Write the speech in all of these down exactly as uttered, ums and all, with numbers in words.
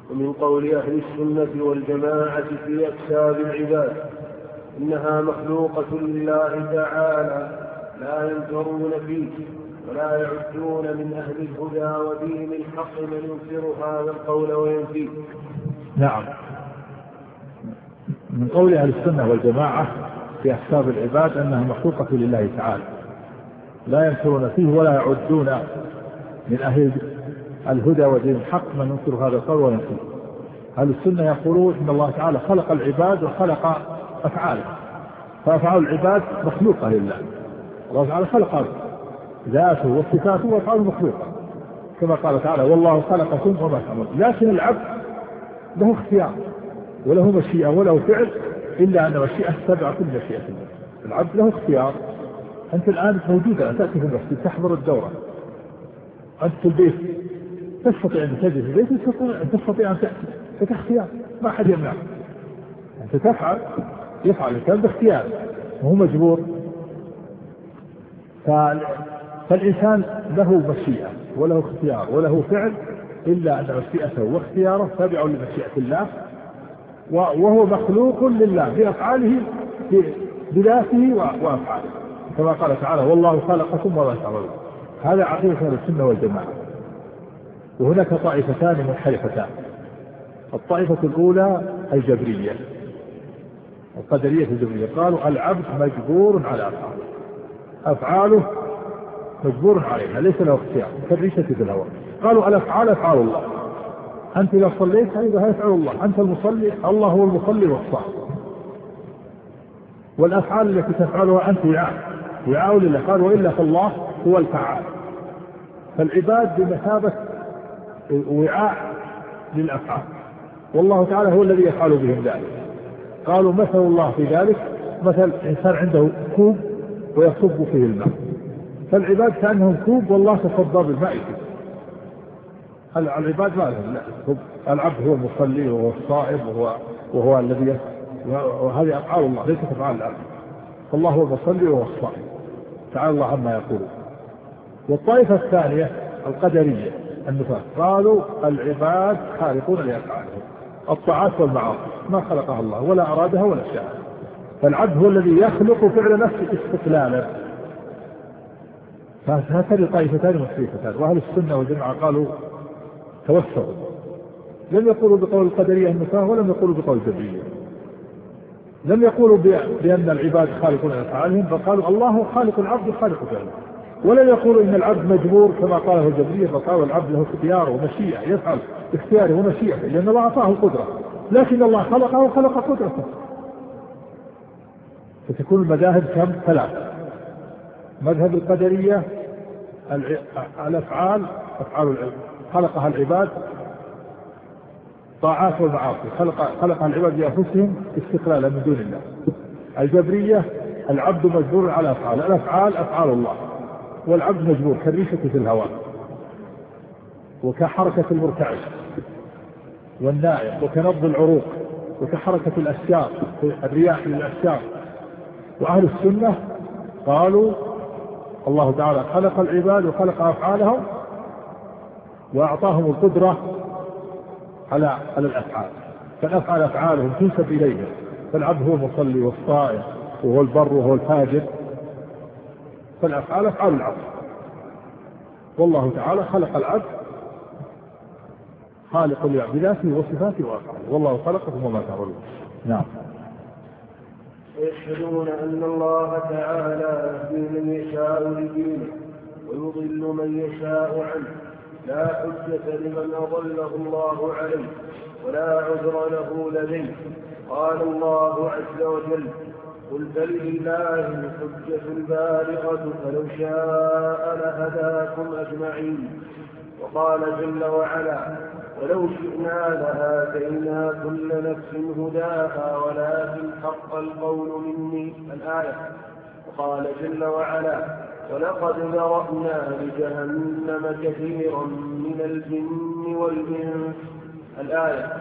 ومن قول أهل السنة والجماعة في أكساب العباد إنها مخلوقة لله تعالى لا ينكرون فيه ولا يعدون من أهل الهدى ودين الحق من ينكر هذا القول وينفيه. نعم. من قول أهل السنة والجماعة في أحساب العباد أنها مخلوقة لله تعالى لا ينكرون فيه ولا يعدون من أهل الهدى ودين الحق من ينكر هذا القول وينفيه. أهل السنة يقولون إن الله تعالى خلق العباد وخلق أفعاله، فأفعال العباد مخلوقة لله. الله تعالى خلق ذاته وصفاته وأفعاله مخلوقة كما قال تعالى والله خلقكم وما تعملون. لكن العبد له اختيار وله مشيئة وله فعل، إلا أن مشيئة تبع كل مشيئة الله. العبد له اختيار. أنت الآن موجودة تأتي في المسجد تحضر الدورة، أنت في البيت تستطيع أن تجد في البيت تستطيع أن تأتي، لك اختيار ما أحد يمنعك. أنت تفعل يفعل الإنسان باختيار وهو مجبور. فالإنسان له مشيئة وله اختيار وله فعل، إلا أن مشيئته واختياره تابع لمشيئة الله، وهو مخلوق لله بأفعاله بذاته وأفعاله كما قال تعالى والله خلقكم وما تعملون. هذا عقيدة أهل السنة والجماعة. وهناك طائفتان منحرفتان. الطائفة الأولى الجبرية القدرية الجبرية، قالوا العبد مجبور على أفعاله، أفعاله مجبور عليها ليس له اختيار كالريشة في الهواء. قالوا الأفعال أفعال الله، أنت لو صليت هذا يفعل الله، أنت المصلي الله هو المصلي والصائم، والأفعال التي تفعلها أنت وعاء وعاء لله. قال وإلا فالله هو الفعال. فالعباد بمثابة وعاء للأفعال، والله تعالى هو الذي يفعل بهم ذلك. قالوا مثل الله في ذلك مثل إنسان عنده كوب ويصب فيه الماء، فالعباد كأنهم كوب والله تصدى بالماء فيه. العباد ما لهم، لا، العبد هو المصلي وهو الصائم وهو, وهو الذي، وهذه أفعال الله ليست أفعال العبد. فالله هو المصلي وهو الصائم تعالى الله عما يقولون. والطائفة الثانية القدرية النفاق، قالوا العباد خالقون لأفعالهم، الطاعات والمعاصي ما خلقها الله ولا أرادها ولا شاء، فالعبد هو الذي يخلق فعل نفسه استقلالا. فهاتان طائفتان مختلفتان. وأهل السنة والجماعة قالوا توسطوا، لم يقولوا بقول القدرية النفاق ولم يقولوا بقول الجبرية. لم يقولوا بأن العباد خالقون لأفعالهم، فقالوا الله خالق العبد وخالق فعله. ولم يقولوا إن العبد مجبور كما قاله الجبرية، فقالوا العبد له اختيار ومشيئة يفعل اختياره ومشيئته لأن الله أعطاه القدرة، لكن الله خلقه وخلق قدرته. فتكون المذاهب كم؟ ثلاثة. مذهب القدرية الأفعال أفعال خلقها العباد طاعات والمعاصي خلق خلقها العباد بأنفسهم استقلالا من دون الله. الجبرية العبد مجبور على أفعال، الأفعال أفعال الله، والعبد مجبور كالريشة في الهواء وكحركة المرتعش والنائم وكنبض العروق وكحركة الأشجار الرياح للأشجار. وأهل السنة قالوا الله تعالى خلق العباد وخلق أفعالهم وأعطاهم القدرة على على الأفعال، فالأفعال أفعالهم تنسب إليهم، فالعبد هو المصلي والصائم وهو البر وهو الفاجر، فالأفعال أفعال العبد، والله تعالى خلق العبد خالق بذاته وصفاته وأفعاله، والله خلقكم وما تعملون. نعم. ويشهدون أن الله تعالى يهدي من يشاء لدينه ويضل من يشاء عنه، لا حجة لمن أضله الله عليه ولا عذر له لديه. قال الله عز وجل قل فلله الحجة البالغة فلو شاء لهداكم أجمعين. وقال جل وعلا ولو شئنا لآتينا كل نفس هداها ولكن حق القول مني الآية. وقال جل وعلا ولقد ذرأنا لجهنم كثيرا من الجن والإنس الآية.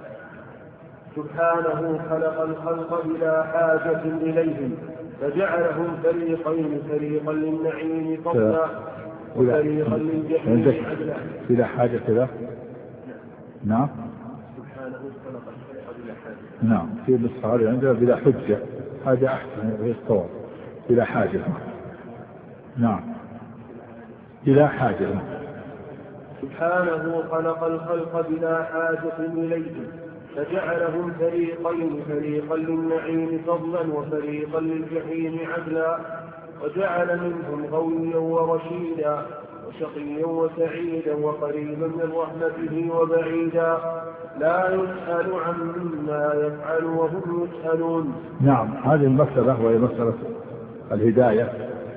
سبحانه خلق الخلق بلا حاجة إليهم فجعلهم فريقين، فريقا للنعيم فضلا وفريقا للجحيم عدلا. بلا حاجة له. نعم. سبحانه خلق الخلق بلا حاجة. نعم، في النسخة هذه عندنا بلا حجة، هذا أحسن غير الصواب، بلا حاجة. نعم، بلا حاجة. سبحانه خلق الخلق بلا حاجة إليه فجعلهم فريقين، فريقا للنعيم فضلا وفريقا للجحيم عدلا، وجعل منهم غويا ورشيدا وشقيا وسعيدا وقريبا من رحمته وبعيدا لا يسأل عما يفعل وهم يسألون. نعم، هذه المسألة وهي مسألة الهداية.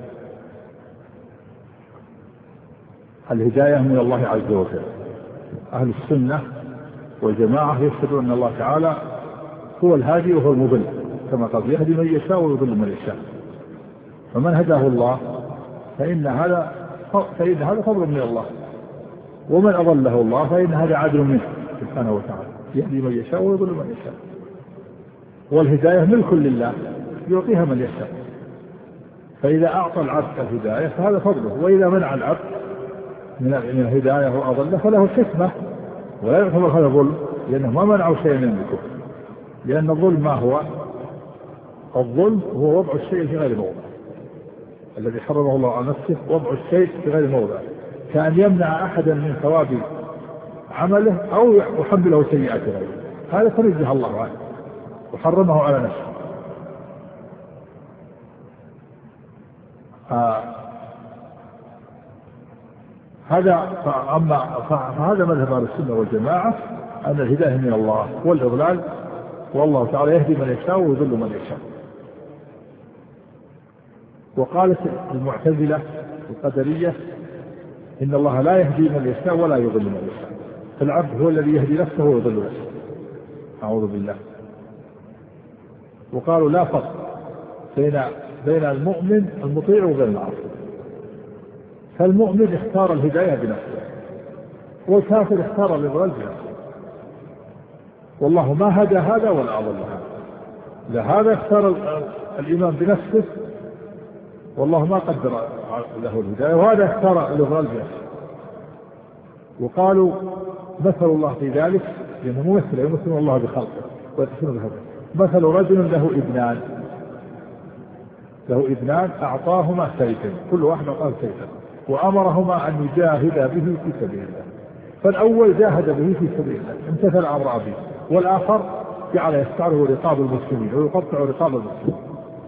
الهداية من الله عز وجل. أهل السنة والجماعة يشهدون أن الله تعالى هو الهادي وهو المضل، كما قال يهدي من يشاء ويضل من يشاء. فمن هداه الله فإن هذا فإن هذا فضل من الله، ومن أضله الله فإن هذا عدل منه سبحانه وتعالى، يهدي من يشاء ويضل من يشاء. والهداية ملك لله يعطيها من يشاء، فإذا أعطى العبد الهداية فهذا فضله، وإذا منع العبد من الهداية وأضله فله الحكمة، ولا يعتبر هذا ظلم، لأنه ما منعه شيء يملكه. لأن الظلم ما هو؟ الظلم هو وضع الشيء في غير موضع، الذي حرمه الله على نفسه وضع الشيء في غير موضع، كأن يمنع أحدا من ثواب عمله أو يحمله سيئات غيره، هذا تنزه الله عنه وحرمه على نفسه. آه هذا فأما فهذا مذهب أهل السنة والجماعة أن الهداية من الله والإضلال، والله تعالى يهدي من يشاء ويضل من يشاء. وقالت المعتزلة القدرية إن الله لا يهدي من يشاء ولا يضل من يشاء، فالعبد هو الذي يهدي نفسه ويضل نفسه، أعوذ بالله. وقالوا لا فرق بين بين المؤمن المطيع وبين العاصي، فالمؤمن اختار الهداية بنفسه والكافر اختار الإضلال بنفسه، والله ما هدى هذا ولا أضل هذا. إذا هذا اختار الإيمان بنفسه والله ما قدر له الهداية، وهذا اختار الإضلال بنفسه. وقالوا مثل الله في ذلك، لأنه ممثل يمثل الله بخلقه ويتصل بخلقه، مثل رجل له ابنان له ابنان أعطاهما سيفا، كل واحد أعطاه سيفا، وأمرهما أن يجاهدا به في سبيل الله. فالأول جاهد به في سبيل الله امتثل أمر أبيه، والآخر جعل يستعره رقاب المسلمين ويقطع رقاب المسلمين.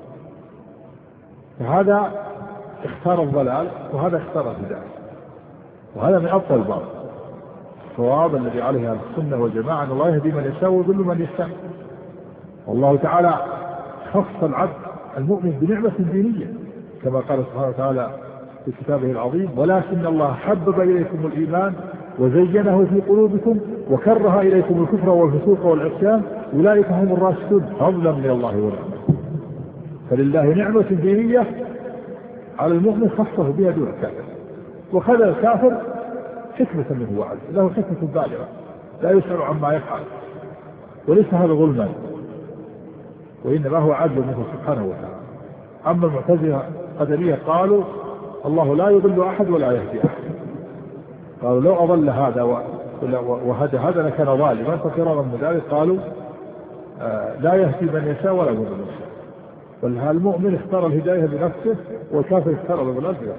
فهذا اختار الضلال وهذا اختار الهداية، وهذا من أفضل الباب. الصواب الذي عليه السنة والجماعة أن الله يهدي من يشاء ويضل من يشاء. والله تعالى خص العبد المؤمن بنعمة دينية كما قال سبحانه وتعالى في كتابه العظيم: ولكن الله حبب إليكم الإيمان وزينه في قلوبكم وكره إليكم الكفر والفسوق والعصيان أولئك هم الراشدون فضلا من الله ورحمته. فلله نعمة دينية على المؤمن خصه بها دون الكافر، وخذ الكافر حكمة منه وعز، له حكمة بالغة لا يسأل عما يفعل، وليس هذا ظلما وإنما هو عدل منه سبحانه وتعالى. أما المعتزلة القدرية قالوا الله لا يضل أحد ولا يهدي أحد، قالوا لو أضل هذا وهدى هذا لكان ظالما، ففرارا من ذلك قالوا آه لا يهدي من يشاء ولا يضل من يشاء. فالمؤمن اختار الهداية بنفسه والكافر اختار الضلال بنفسه،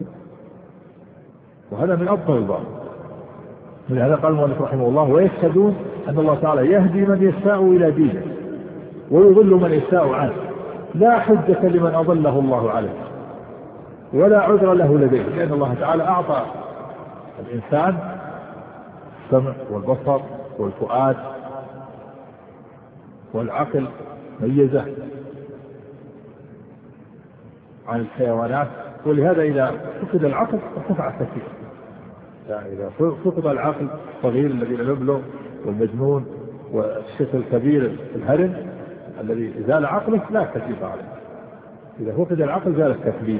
وهذا من أفضل الباب. من هذا قال المؤلف رحمه الله: ويشهدون أن الله تعالى يهدي من يشاء إلى دينه ويضل من يشاء عنه، لا حجة لمن أضله الله عليه ولا عذر له لديه، لأن الله تعالى أعطى الإنسان السمع والبصر والفؤاد والعقل، ميزه عن الحيوانات، ولهذا إذا فقد العقل ارتفع التكليف. يعني إذا فقد العقل الصغير الذي لا يبلغ والمجنون والشيخ الكبير الهرم الذي زال عقله لا تكليف عليه، إذا فقد العقل زال التكليف.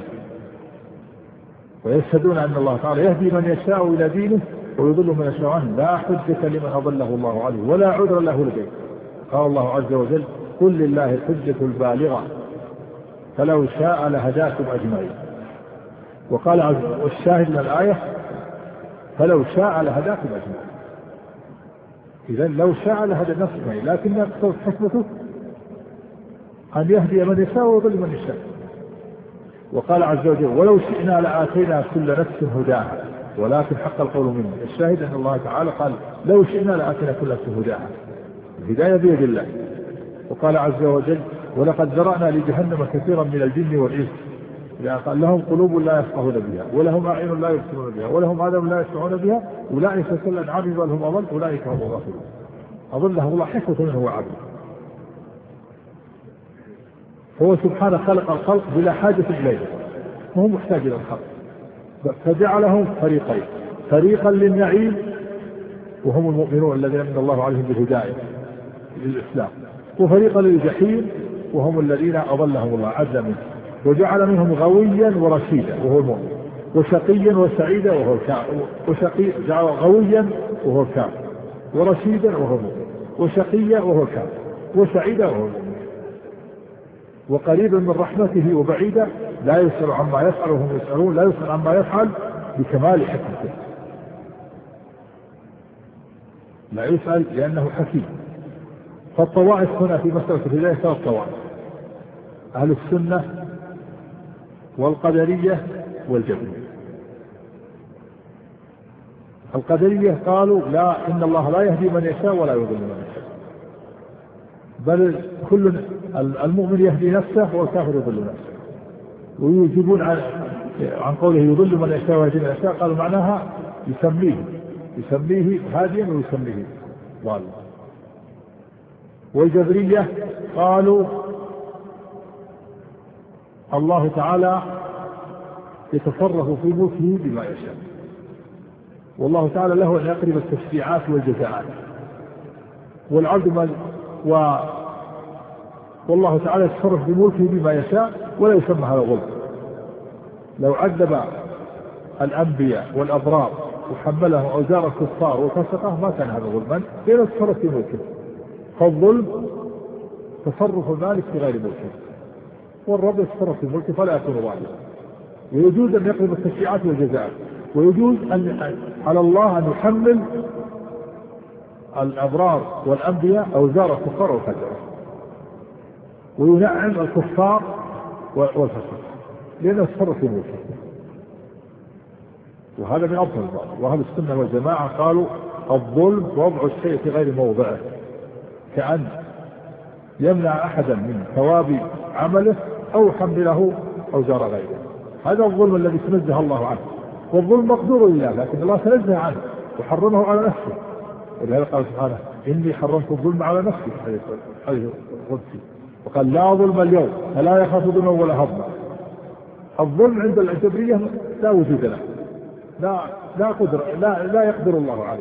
ويشهدون أن الله تعالى يهدي من يشاء إلى دينه ويضل من يشاء عنه، لا حجة لمن أضله الله عليه ولا عذر له لديه. قال الله عز وجل: قل لله الحجة البالغة فلو شاء لهداكم أجمعين. وقال عز وجل: والشاهد من الآية: فلو شاء لهداكم أجمعين. إذا لو شاء لهدى الناس أجمعين، لكن اقتضت حكمته أن يهدي من يشاء ويضل من يشاء. وقال عز وجل ولو شئنا لآتينا كل نفس هداها ولكن حق القول منه. الشاهد أن الله تعالى قال لو شئنا لآتينا كل نفس هداها، الهداية بيد الله. وقال عز وجل ولقد ذرأنا لجهنم كثيرا من الجن والإنس قال لهم قلوب لا يفقهون بها ولهم أعين لا يبصرون بها ولهم آذان لا يسمعون بها أولئك كالأنعام بل هم أضل أولئك هم الغافلون. أضلهم الله حكمة منه وعدل. هو سبحانه خلق الخلق بلا حاجة إليه وهو محتاج إلى الخلق، فجعلهم فريقين، فريقا للنعيم وهم المؤمنون الذين من الله عليهم بالهداية للإسلام، وفريقا للجحيم وهم الذين أضلهم الله عز منه، وجعل منهم غويا ورشيدا وهو المؤمن، وشقيا وسعيدا وهو الكافر، وشقي جعل غويا وهو الكافر، ورشيدا وهو المؤمن، وشقيا وهو الكافر، وسعيدا وهو المؤمن، وقريبا من رحمته وبعيدا لا يسأل عما يفعل وهم يسألون، لا يسأل عما يفعل بكمال حكمته، لا يسأل لأنه حكيم. فالطوائف هنا في مسألة الهداية ثلاث طوائف: أهل السنة والقدرية والجبرية. القدرية قالوا لا، إن الله لا يهدي من يشاء ولا يضل من يشاء، بل كل المؤمن يهدي نفسه والكافر يضل نفسه. ويجيبون عن عن قوله يضل من يشاء ويهدي من يشاء، قالوا معناها يسميه يسميه هاديا ويسميه ضالا. والجبرية قالوا الله تعالى يتصرف في ملكه بما يشاء، والله تعالى له أن يقرب التشريعات والجزاءات، والعبد من و والله تعالى يتصرف في ملكه بما يشاء ولا يسمى هذا ظلم. لو عذب الأنبياء والأبرار وحملهم أوزار الكفار والفسقة ما كان هذا ظلما، لأنه يتصرف في ملكه. فالظلم تصرف المالك في غير ملكه، والرب يتصرف في ملكه فلا يكون ظالما. ويجوز أن يقرب التشريعات والجزاءات، ويجوز أن على الله أن يحمل الأبرار والأنبياء أوزار الكفار والفجرة، وينعم الكفار والفسقة لأنه يتصرف في ملكه. وهذا من أفضل الظالم. وأهل السنة والجماعة قالوا الظلم وضع الشيء في غير موضعه، كأن يمنع أحدا من ثواب عمله أو حمله أوزار غيره. هذا الظلم الذي تنزه الله عنه، والظلم مقدور لله لكن الله تنزه عنه وحرمه على نفسه. ولهذا قال سبحانه إني حرمت الظلم على نفسي حيث قدسي، وقال لا ظلم اليوم فلا يخاف ظلما ولا هضما. الظلم عند الجبرية لا وجود له، لا لا قدر لا لا يقدر الله عليه،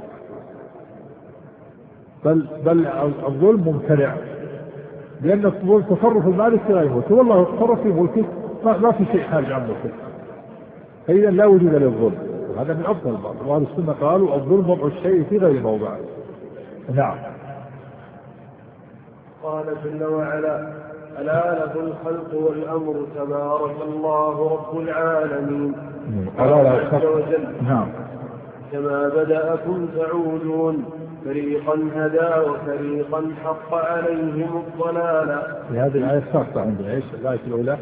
بل بل الظلم ممتنع، لأن الظلم تصرف المالك في غير ملكه، والله تصرف في ملكه ما في شيء خارج عن ملكه، فإذا لا وجود للظلم. وهذا من أفضل البعض. وأهل السنة قالوا الظلم وضع الشيء في غير موضعه. نعم. قال جل وعلا ألا له الخلق والأمر تبارك الله رب العالمين. قال عز وجل نعم كما بدأكم تعودون فريقا هدى وفريقا حق عليهم الضلالة. في هذه الآية السابقة عندنا ايش الآية الأولى؟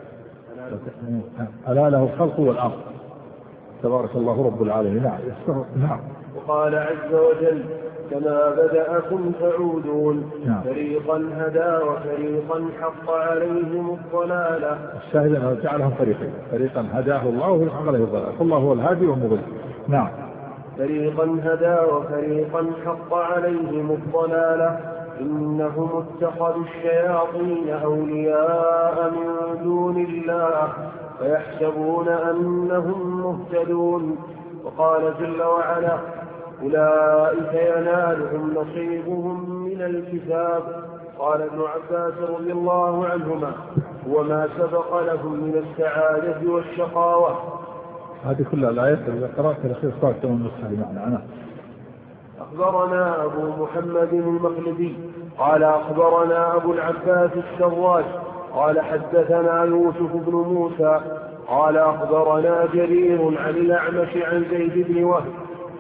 ألا له الخلق والأمر تبارك الله رب العالمين. نعم. نعم. وقال عز وجل كما بدأكم تعودون نعم. فريقا هدى وفريقا حق عليهم الضلالة. الشاهد أنه جعلهم فريقين، فريقا هداه الله وفريقا عليه الضلالة، فالله هو الهادي والمضل. نعم. فريقا هدى وفريقا حق عليهم الضلالة إنهم اتخذوا الشياطين أولياء من دون الله فيحسبون أنهم مهتدون. وقال جل وعلا أولئك ينالهم نصيبهم من الكتاب. قال ابن عباس رضي الله عنهما وما سبق لهم من السعادة والشقاوة. هذه كلها الآيات اللي قرأت الأخير صارت من النسخة معنا. أخبرنا أبو محمد المخلدي قال أخبرنا أبو العباس السراج قال حدثنا يوسف بن موسى قال أخبرنا جرير عن الأعمش عن زيد بن وهب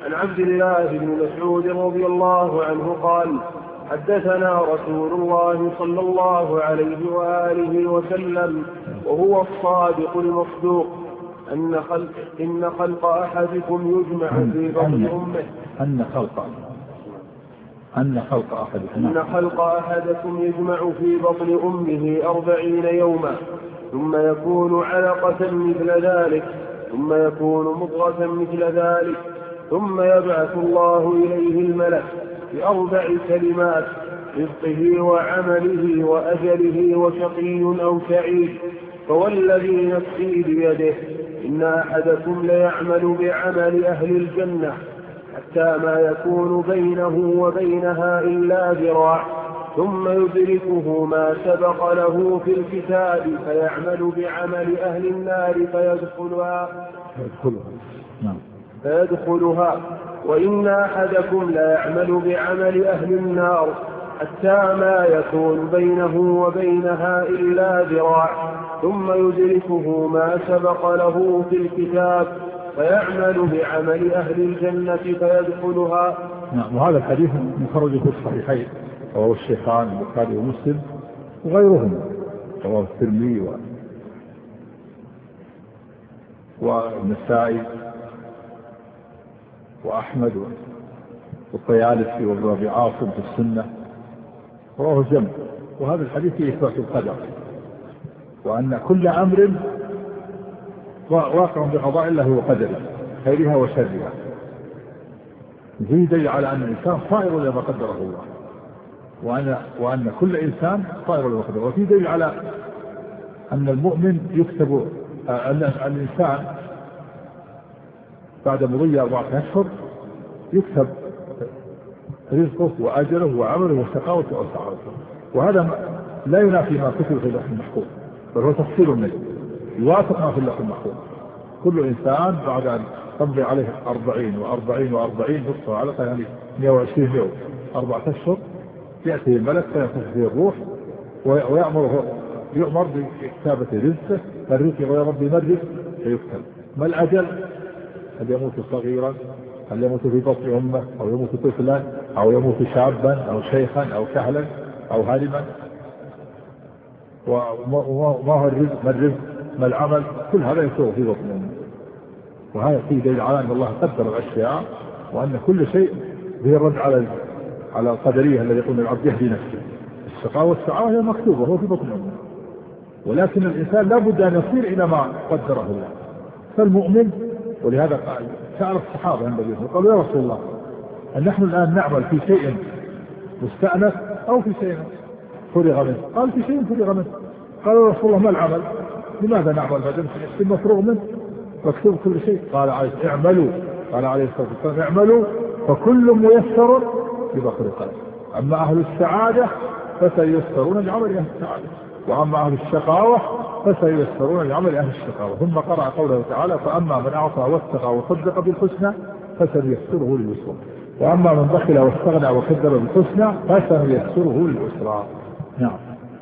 عن عبد الله بن مسعود رضي الله عنه قال حدثنا رسول الله صلى الله عليه وآله وسلم وهو الصادق المصدوق أن خلق, إن خلق أحدكم يجمع في بطن أمه أن خلق أن خلق أحدكم أن خلق أحدكم يجمع في بطن أمه أربعين يوما ثم يكون علقة مثل ذلك ثم يكون مضغة مثل ذلك ثم يبعث الله إليه الملك بأربع كلمات رزقه وعمله وأجله وشقي أو سعيد فوالذي نفسي بيده إن أحدكم ليعمل بعمل أهل الجنة حتى ما يكون بينه وبينها إلا ذراع ثم يدركه ما سبق له في الكتاب فيعمل بعمل أهل النار فيدخلها نعم فيدخلها وإن أحدكم لا يعمل بعمل أهل النار حتى ما يكون بينه وبينها إلا ذراع ثم يدركه ما سبق له في الكتاب فيعمل بعمل أهل الجنة فيدخلها. نعم. وهذا الحديث مخرج في الصحيحين رواه الشيخان البخاري ومسلم وغيرهم رواه الترمذي و... والنسائي وأحمد والطيالسي وابن أبي عاصم في السنة رواه الجمع. وهذا الحديث فيه إثبات القدر وأن كل أمر واقع بقضاء الله وقدره خيرها وشرها. فيه دليل على أن الإنسان صائر لما قدره الله وأن, وأن كل إنسان صائر لما قدره. وفيه دليل على أن المؤمن يكتب أن الإنسان بعد مضي أربعة أشهر يكتب رزقه وأجله وعمله وشقاوته أو سعادته. وهذا لا ينافي ما كتب في اللوح المحفوظ بل هو تفصيل منه يوافق ما في اللوح المحفوظ. كل إنسان بعد أن تمضي عليه أربعين وأربعين وأربعين نصف علقة يعني مئة وعشرين يوم أربعة أشهر يأتي الملك فينفخ فيه الروح ويأمره يؤمر بكتابة رزقه الرزق ويا ربي مرزق فيكتب. ما الأجل؟ هل يموت صغيرا هل يموت في بطن أمه أو يموت طفلا أو يموت شابا أو شيخا أو كهلا أو هرما وما هو الرزق ما الرزق ما العمل كل هذا يكون في بطن أمه. وهذا فيه دليل على أن الله قدر الأشياء وأن كل شيء به الرد على على القدرية الذي يقول العبد يهدي نفسه. الشقاوة والسعادة هي مكتوبة هو في بطن أمه ولكن الإنسان لا بد أن يصير إلى ما قدره الله. فالمؤمن ولهذا قال سأل الصحابة عند النبي قالوا يا رسول الله أن نحن الآن نعمل في شيء مستأنف أو في شيء فرغ منه؟ قال في شيء فرغ منه. قالوا يا رسول الله ما العمل؟ لماذا نعمل بعد شيء مفروغ منه مكتوب كل شيء؟ قال عليه اعملوا قال عليه الصلاة والسلام اعملوا فكل ميسر لما خلق له. أما أهل السعادة فسييسرون لعمل أهل السعادة وأما أهل الشقاوة فسييسرون لعمل أهل الشقاوة. ثم قرأ قوله تعالى فأما من أعطى واتقى وصدق بالحسنى فسنيسره لليسرى وأما من بخل واستغنى وكذب بالحسنى فسنيسره لليسرى. نعم.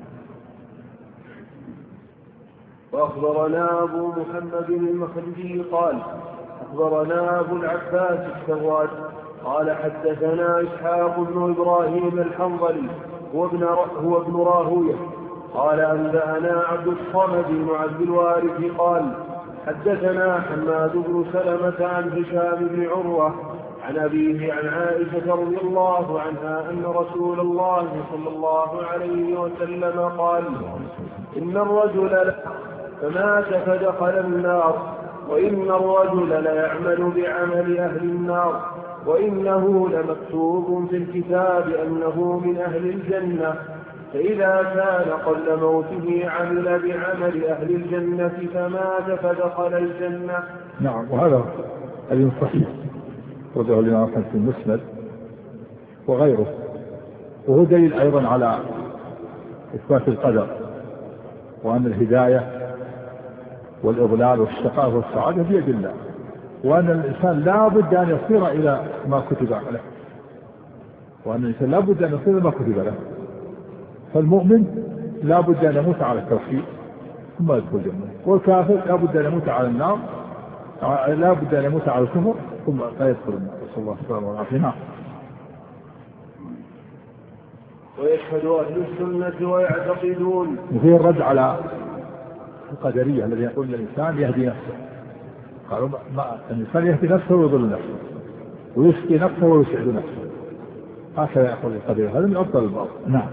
وأخبرنا أبو محمد المخرجي قال أخبرنا أبو العباس السواد قال حدثنا إسحاق بن إبراهيم الحنظلي هو ابن هو ابن راهويه قال أنبأنا عبد الصمد بن عبد الوارث قال حدثنا حماد بن سلمة عن هشام بن عروة عن أبيه عن عائشة رضي الله عنها أن رسول الله صلى الله عليه وسلم قال إن الرجل فمات فدخل النار وإن الرجل ليعمل بعمل أهل النار وإنه لمكتوب في الكتاب أنه من أهل الجنة فإذا كان قبل موته عمل بعمل أهل الجنة فمات فدخل الجنة. نعم. وهذا الذي صحيح وده الإمام أحمد في المسند وغيره وهو دليل أيضا على إثبات القدر وأن الهداية والإضلال والشقاء والسعادة بيد الله وأن الإنسان لا بد أن يصير إلى ما كتب له وأن الإنسان لا بد أن يصير إلى ما كتب له. فالمؤمن لا بد أن يموت على التوحيد ثم يدخل الجنة والكافر لا بد أن يموت على النار لا بد أن يموت على الكفر ثم لا يدخل النار. صلى الله عليه وسلم. ويشهد أهل السنة ويعتقدون. وفيه الرد على القدرية الذي يقول الإنسان يهدي نفسه. قالوا ما الإنسان يهدي نفسه ويضل نفسه ويسقي نفسه ويسعد نفسه، هكذا يقول القدرية. هذا من أفضل الباطل. نعم.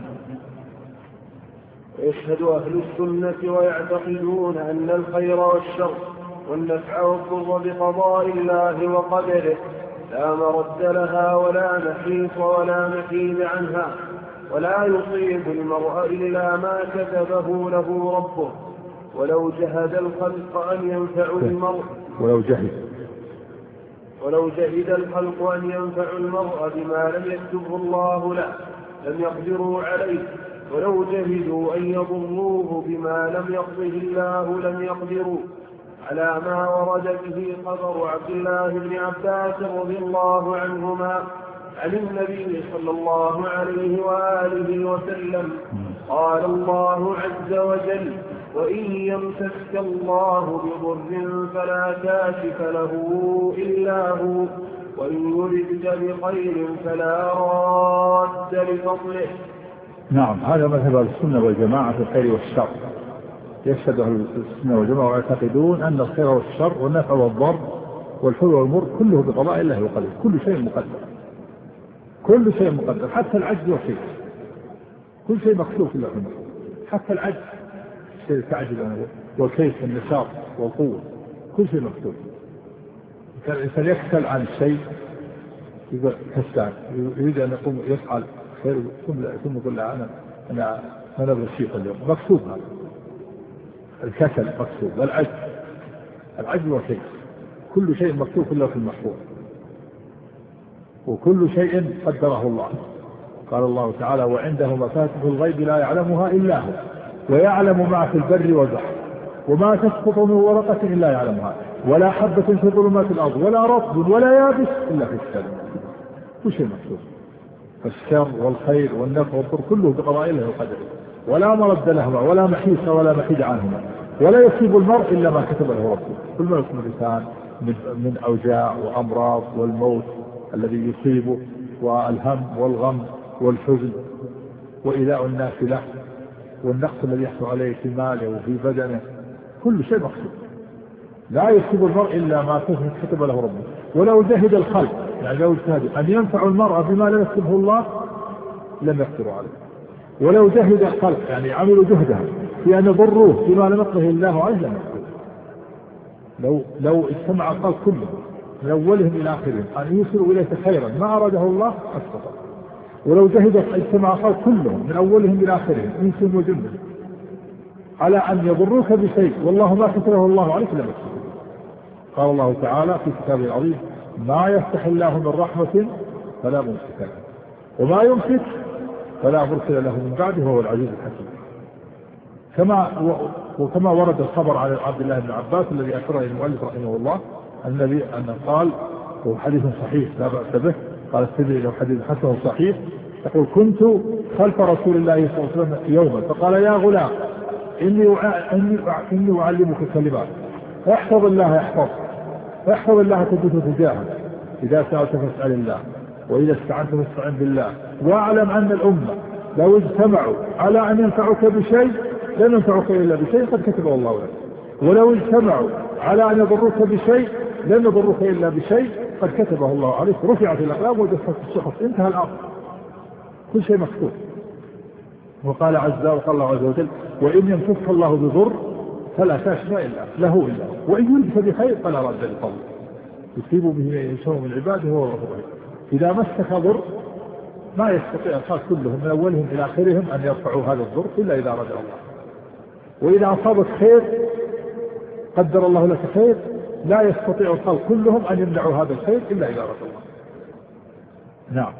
ويشهد أهل السنة ويعتقدون أن الخير والشر والنفع والضر بقضاء الله وقدره لا مرد لها ولا محيص ولا محيد عنها، ولا يصيب المرء إلا ما كتبه له ربه، ولو جهد الخلق أن ينفعوا المرء ولو جهد ولو جهد الخلق أن ينفعوا المرء بما لم يكتبه الله له لم يقدروا عليه، ولو جهدوا أن يضروه بما لم يقضه الله لم يقدروا، على ما ورد به خبر عبد الله بن عباس رضي الله عنهما عن النبي صلى الله عليه وآله وسلم قال الله عز وجل: وإن يمسسك الله بضر فلا كاشف له إلا هو، وإن يردك بخير فلا راد لفضله. نعم، هذا مذهب السنة والجماعة في الخير والشر. يشهد أهل السنة والجماعة ويعتقدون أن الخير والشر والنفع والضر والحلو والمر كله بقضاء الله وقدره، كل شيء مقدر، كل شيء مقدر، حتى العجز والكيس، كل شيء مكتوب في الله، حتى العجز شيء تعجز عنه والكيس النشاط والقوة، كل شيء مكتوب. كان الإنسان يكسل عن الشيء يقول كسلان، يريد أن يقوم يفعل خير ثم يقول لا أنا أنا أنا بشيء اليوم، مكتوب هذا الكسل مكتوب، والعجز العجز والكيس كل شيء مكتوب كله في المحفوظ، وكل شيء قدره الله. قال الله تعالى: وعنده مفاتح الغيب لا يعلمها إلا هو ويعلم ما في البر والبحر وما تسقط من ورقة إلا يعلمها ولا حبة في ظلمات الأرض ولا رطب ولا يابس إلا في كتاب. كل شيء مكتوب، فالشر والخير والنفع والضر كله بقضاء الله وقدره، ولا مرد لهما ولا محيص ولا محيد عنهما، ولا يصيب المرء إلا ما كتب له ربه. كل ما يصيب الإنسان من من أوجاع وأمراض والموت الذي يصيبه والهم والغم والحزن وإيذاء الناس له والنقص الذي يحصل عليه في ماله وفي بدنه، كل شيء مكتوب، لا يصيب المرء إلا ما كتب له ربه. ولو جهد الخلق، يعني لو اجتهد أن ينفع المرء بما لم يكتبه الله لم يقدروا عليه، ولو جهد الخلق يعني عملوا جهدهم في أن يضروه بما لم يقضه الله عليه لم يقدروا. لو لو اجتمع الخلق كله من أولهم إلى آخرهم أن يوصلوا إليك خيرا ما أراده الله أسقط، ولو جهد اجتمع الخلق كلهم من أولهم إلى آخرهم إنس وجن على أن يضروك بشيء والله ما كتبه الله عليك لم يقدروا. قال الله تعالى في كتابه العظيم: ما يفتح الله من رحمة فلا ممسك له وما يمسك فلا مرسل له من بعده وهو العزيز الحكيم. كما وكما ورد الخبر عن عبد الله بن عباس الذي أشار إليه المؤلف رحمه الله النبي أن قال، هو حديث صحيح لا بأس به، قال الترمذي له حديث حسن صحيح، يقول: كنت خلف رسول الله صلى الله عليه وسلم يوما فقال: يا غلام إني إني إني أعلمك كلمات احفظ الله يحفظك، احفظ الله تجده تجاهك، إذا سألت فاسأل الله وإذا استعنت فاستعن بالله، واعلم أن الأمة لو اجتمعوا على أن ينفعوك بشيء لن ينفعوك إلا بشيء قد كتبه الله لك، ولو اجتمعوا على أن يضروك بشيء لن يضروك إلا بشيء قد كتبه الله عليك، رفعت الأقلام وجفت الصحف، انتهى الأمر، كل شيء مكتوب. وقال عز وقال الله عز وجل: وإن يمسسك الله بضر فلا كاشف إلا له إلا هو وإن يردك بخير فلا راد لفضله يصيب به من يشاء من عباده وهو الغفور الرحيم. إذا مسك ضر ما يستطيع الخلق كلهم من أولهم إلى آخرهم أن يرفعوا هذا الضر إلا إذا أراد الله. وإذا أصابك خير قدر الله لك خير لا يستطيع الخلق كلهم أن يمنعوا هذا الخير إلا إذا أراد الله. نعم.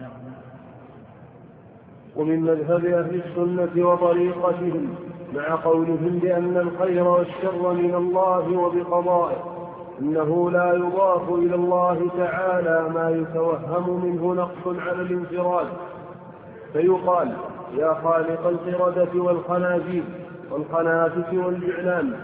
ومن مذهب أهل السنة وطريقتهم مع قولهم بأن الخير والشر من الله وبقضائه إنه لا يضاف إلى الله تعالى ما يتوهم منه نقص على الانفراد، فيقال: يا خالق القردة والخنازير والخنافس والجعلان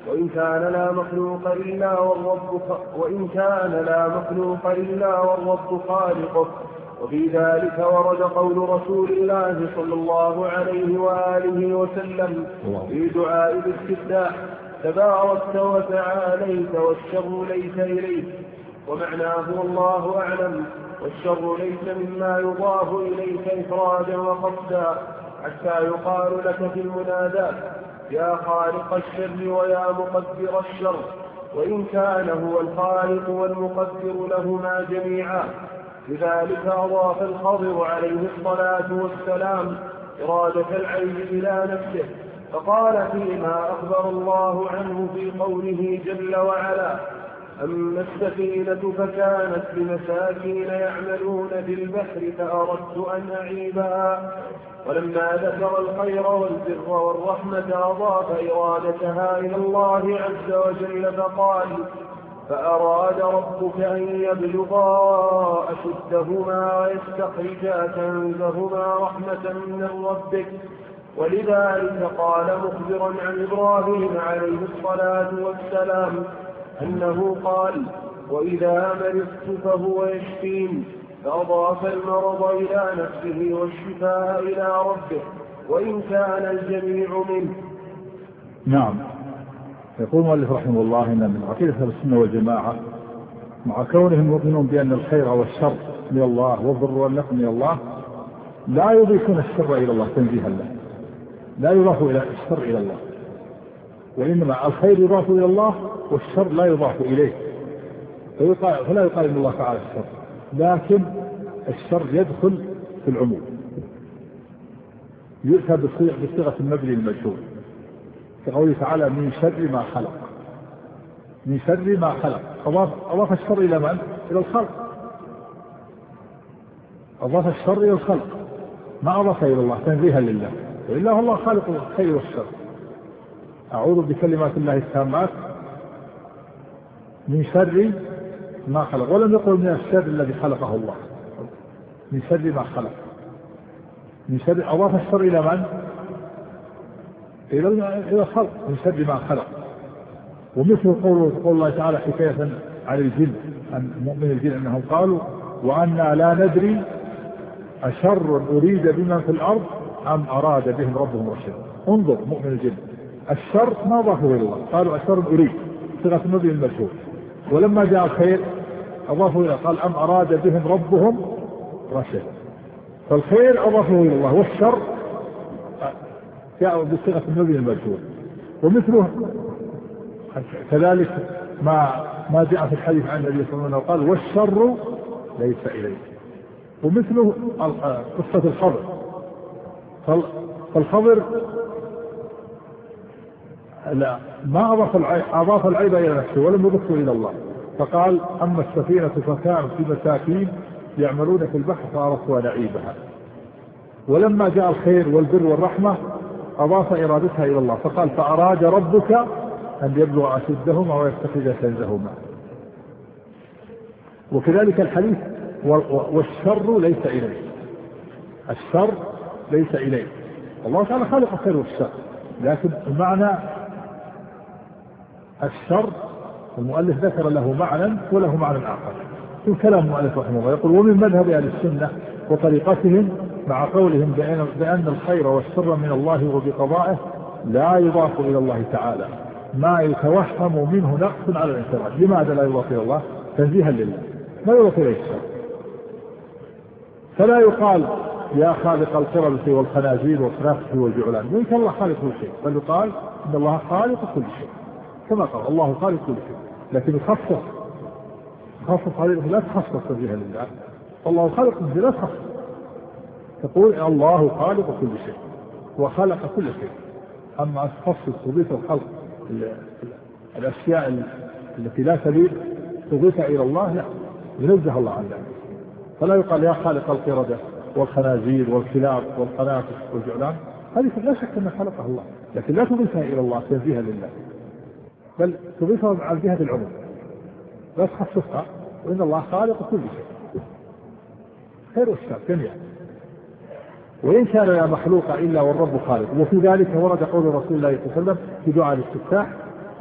وإن كان لا مخلوق إلا والرب وإن كان لا مخلوق إلا والرب خالقه. وفي ذلك ورد قول رسول الله صلى الله عليه وآله وسلم في دعاء الاستفتاح: تباركت وتعاليت والشر ليس إليك. ومعناه والله أعلم: والشر ليس مما يضاف إليك إفرادا وقصدا، حتى يقال لك في المنادات: يا خالق الشر ويا مقدر الشر. وإن كان هو الخالق والمقدر لهما جميعا. لذلك أضاف الخضر عليه الصلاة والسلام إرادة العيب إلى نفسه، فقال فيما أخبر الله عنه في قوله جل وعلا: أما السفينة فكانت لمساكين يعملون في البحر فأردت أن أعيبها. ولما ذكر الخير والبر والرحمة أضاف إرادتها إلى الله عز وجل فقال: فأراد ربك أن يبلغا أشدهما ويستخرجا كنزهما رحمة من ربك. ولذلك قال مخبرا عن إبراهيم عليه الصلاة والسلام أنه قال: وإذا مرضت فهو يشفين. فأضاف المرض إلى نفسه والشفاء إلى ربه، وإن كان الجميع منه. نعم. يقول المؤلف رحمه الله إن من عقيدة السنة والجماعة مع كونهم يؤمنون بأن الخير والشر من الله والضر والنفع من الله، لا يضيفون الشر إلى الله تنزيها له، لا يضاف إلى الشر إلى الله، وإنما الخير يضاف إلى الله والشر لا يضاف إليه، فلا يقال إن الله فعل الشر، لكن الشر يدخل في العموم، يؤتى بصيغة المبني المجهول كقوله تعالى: من شر ما خلق. من شر ما خلق أضاف, أضاف الشر إلى من؟ إلى الخلق. أضاف الشر إلى الخلق، ما أضاف إلى الله تنزيها لله، وإلا هو الله خالق الخير والشر. أعوذ بكلمات الله التامات من شر ما خلق، ولم يقل من الشر الذي خلقه الله، من شر ما خلق. من شر أضاف الشر إلى من؟ إلى الخلق، من شر ما خلق. ومثل قول الله تعالى حكاية عن الجن، عن مؤمن الجن أنهم قالوا: وأنا لا ندري أشر أريد بمن في الأرض أم أراد بهم ربهم رشدا. انظر مؤمن الجن، الشر ما أضافه إلى الله، قالوا أشر أريد صيغة المبني المجهول، ولما جاء الخير أضافه إلى قال: أم أراد بهم ربهم رشدا. فالخير أضافه إلى الله، والشر جاء بصيغة المبني المجهول. ومثله كذلك ما ما جاء في الحديث عن النبي صلى الله عليه وسلم قال: والشر ليس إليه. ومثله قصة الخضر، فالخضر لا ما أضاف العيب, أضاف العيب إلى نفسه ولم يضفه إلى الله، فقال: أما السفينة فكانت في مساكين يعملون في البحر فأردت أن أعيبها. ولما جاء الخير والبر والرحمة أضاف إرادتها إلى الله، فقال: فأراد ربك أن يبلغ أشدهما ويستخرج كنزهما. وكذلك الحديث: والشر ليس إليه. الشر ليس إليه، الله تعالى خالق الخير والشر، لكن معنى الشر المؤلف ذكر له معنى وله معنى آخر. في كلام المؤلف رحمه الله يقول: ومن مذهب أهل السنة وطريقتهم مع قولهم بأن الخير والشر من الله وبقضائه لا يضاف إلى الله تعالى ما يتوهم منه نقص على الانفراد. لماذا لا يضاف إلى الله؟ تنزيها لله، ما يضاف إليه الشر. فلا يقال: يا خالق القربة والخنازير والخنافس والجعلان، وإن كان الله خالق كل شيء، بل يقال إن الله خالق كل شيء، كما قال: الله خالق كل شيء. لكن يخصص خصص عليه، لا تخصص تنزيها لله، الله خالق كل شيء، لا تخصص، تقول الله خالق كل شيء وخلق كل شيء. أما تخصص تضيف الخلق الأشياء التي لا تليق تضيفها إلى الله، لا، ينزه الله عن ذلك. فلا يقال: يا خالق القردة والخنازير والكلاب والقنافس والجعلان، هذه لا شك أن خلقها الله، لكن لا تضيفها إلى الله تنزيها لله، بل تضيفها على جهة العموم، لا تخصصها، وإن الله خالق كل شيء، خير والشر جميعا. وإن كان لا مخلوق إلا والرب خالق. وفي ذلك ورد قول رسول الله صلى الله عليه وسلم في دعاء الاستفتاح: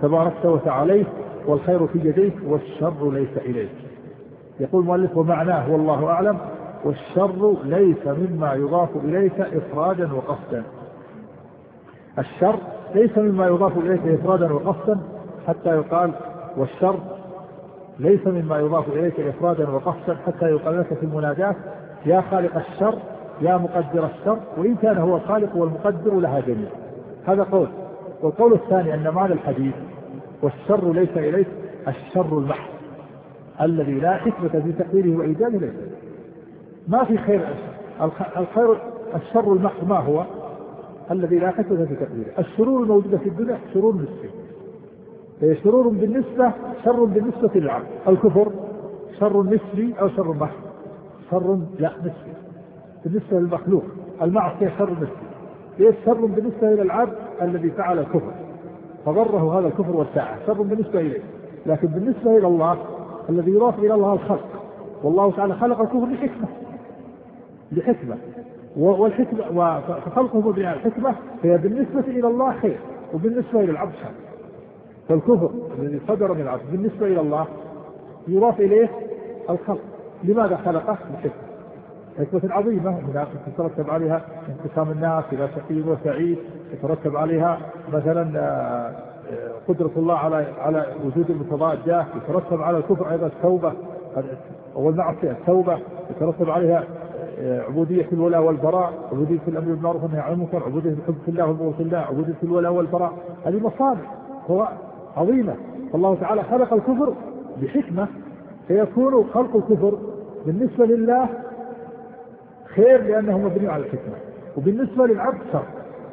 تباركت وتعاليت والخير في يديك والشر ليس إليك. يقول المؤلف ومعناه والله أعلم والشر ليس مما يضاف إليك إفرادا وقصدا. الشر ليس مما يضاف إليك إفرادا وقصدا حتى يقال والشر ليس مما يضاف إليك إفرادا وقصدا حتى يقال لك في المنادات يا خالق الشر يا مقدر الشر، وإن كان هو الخالق والمقدر لها جميع. هذا قول. والقول الثاني أن معنى الحديث والشر ليس إليك الشر المحض الذي لا حكمة في تقديره وإيجاده ليس إليك. ما في خير. الخير الشر المحض ما هو؟ الذي لا حكمة في تقديره. الشرور الموجودة في الدنيا شرور نسبية، هي شرور بالنسبة شر بالنسبة للعبد. الكفر شر نسبي أو شر محض؟ شر لا نسبي بالنسبة للمخلوق. المعصية شر نسبي، ليس شر بالنسبة إلى العبد الذي فعل الكفر فضره هذا الكفر والساعة شر بالنسبة إليه، لكن بالنسبة إلى الله الذي يضاف إلى الله الخلق، والله تعالى خلق الكفر لحكمة لحكمة والحكمة وخلقه بناء الحكمة، فهي بالنسبة إلى الله خير وبالنسبة إلى العبد شر. فالكفر الذي صدر من العبد بالنسبة إلى الله يضاف إليه الخلق. لماذا خلقه؟ لحكمة حكمة عظيمة يترتب عليها انقسام الناس إلى شقي وسعيد، يترتب عليها مثلا قدرة الله على على وجود المتضادات، يترتب على الكفر أيضا التوبة والمعصية التوبة، يترتب عليها عبودية الولاء والبراء، عبودية الأمر بالمعروف والنهي عن المنكر، عبودية الحب في الله والبغض في الله، عبودية الولاء والبراء. هذه مصالح عظيمة. فالله تعالى خلق الكفر بحكمة فيكون خلق الكفر بالنسبة لله خير لأنه مبني على الحكمة، وبالنسبة للعبد شر.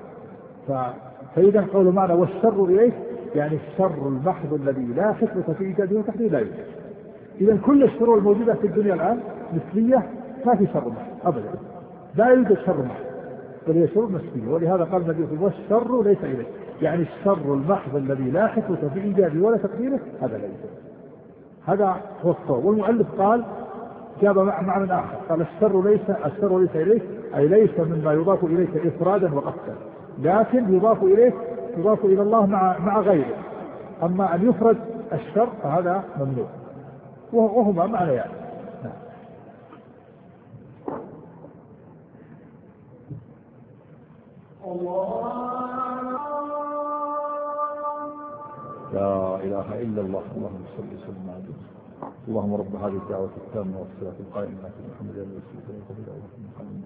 فإذا قول معنى والشر إليه يعني الشر المحض الذي لا حكمة في إيجاده وتحديده لا يوجد. إذا كل الشرور الموجودة في الدنيا الآن نسبية، ما في شر محض أبدا، لا يوجد شر محض بل هي شرور نسبية. ولهذا قال النبي صلى الله عليه وسلم والشر ليس إليه، يعني الشر المحض الذي لا حكمة في إيجاده ولا تقديره هذا لا يوجد. هذا هو الصواب. والمؤلف قال جاب معنى آخر قال الشر ليس الشر ليس إليك أي ليس مما يضاف إليك إفرادا وقصدا، لكن يضاف إليك يضاف إلى الله مع مع غيره. أما أن يفرد الشر فهذا ممنوع، وهما معنى يعني. لا إله إلا الله. اللهم صل وسلم على اللهم رب هذه الدعوة التامة والصلاة القائمة على محمد صلى الله عليه وسلم.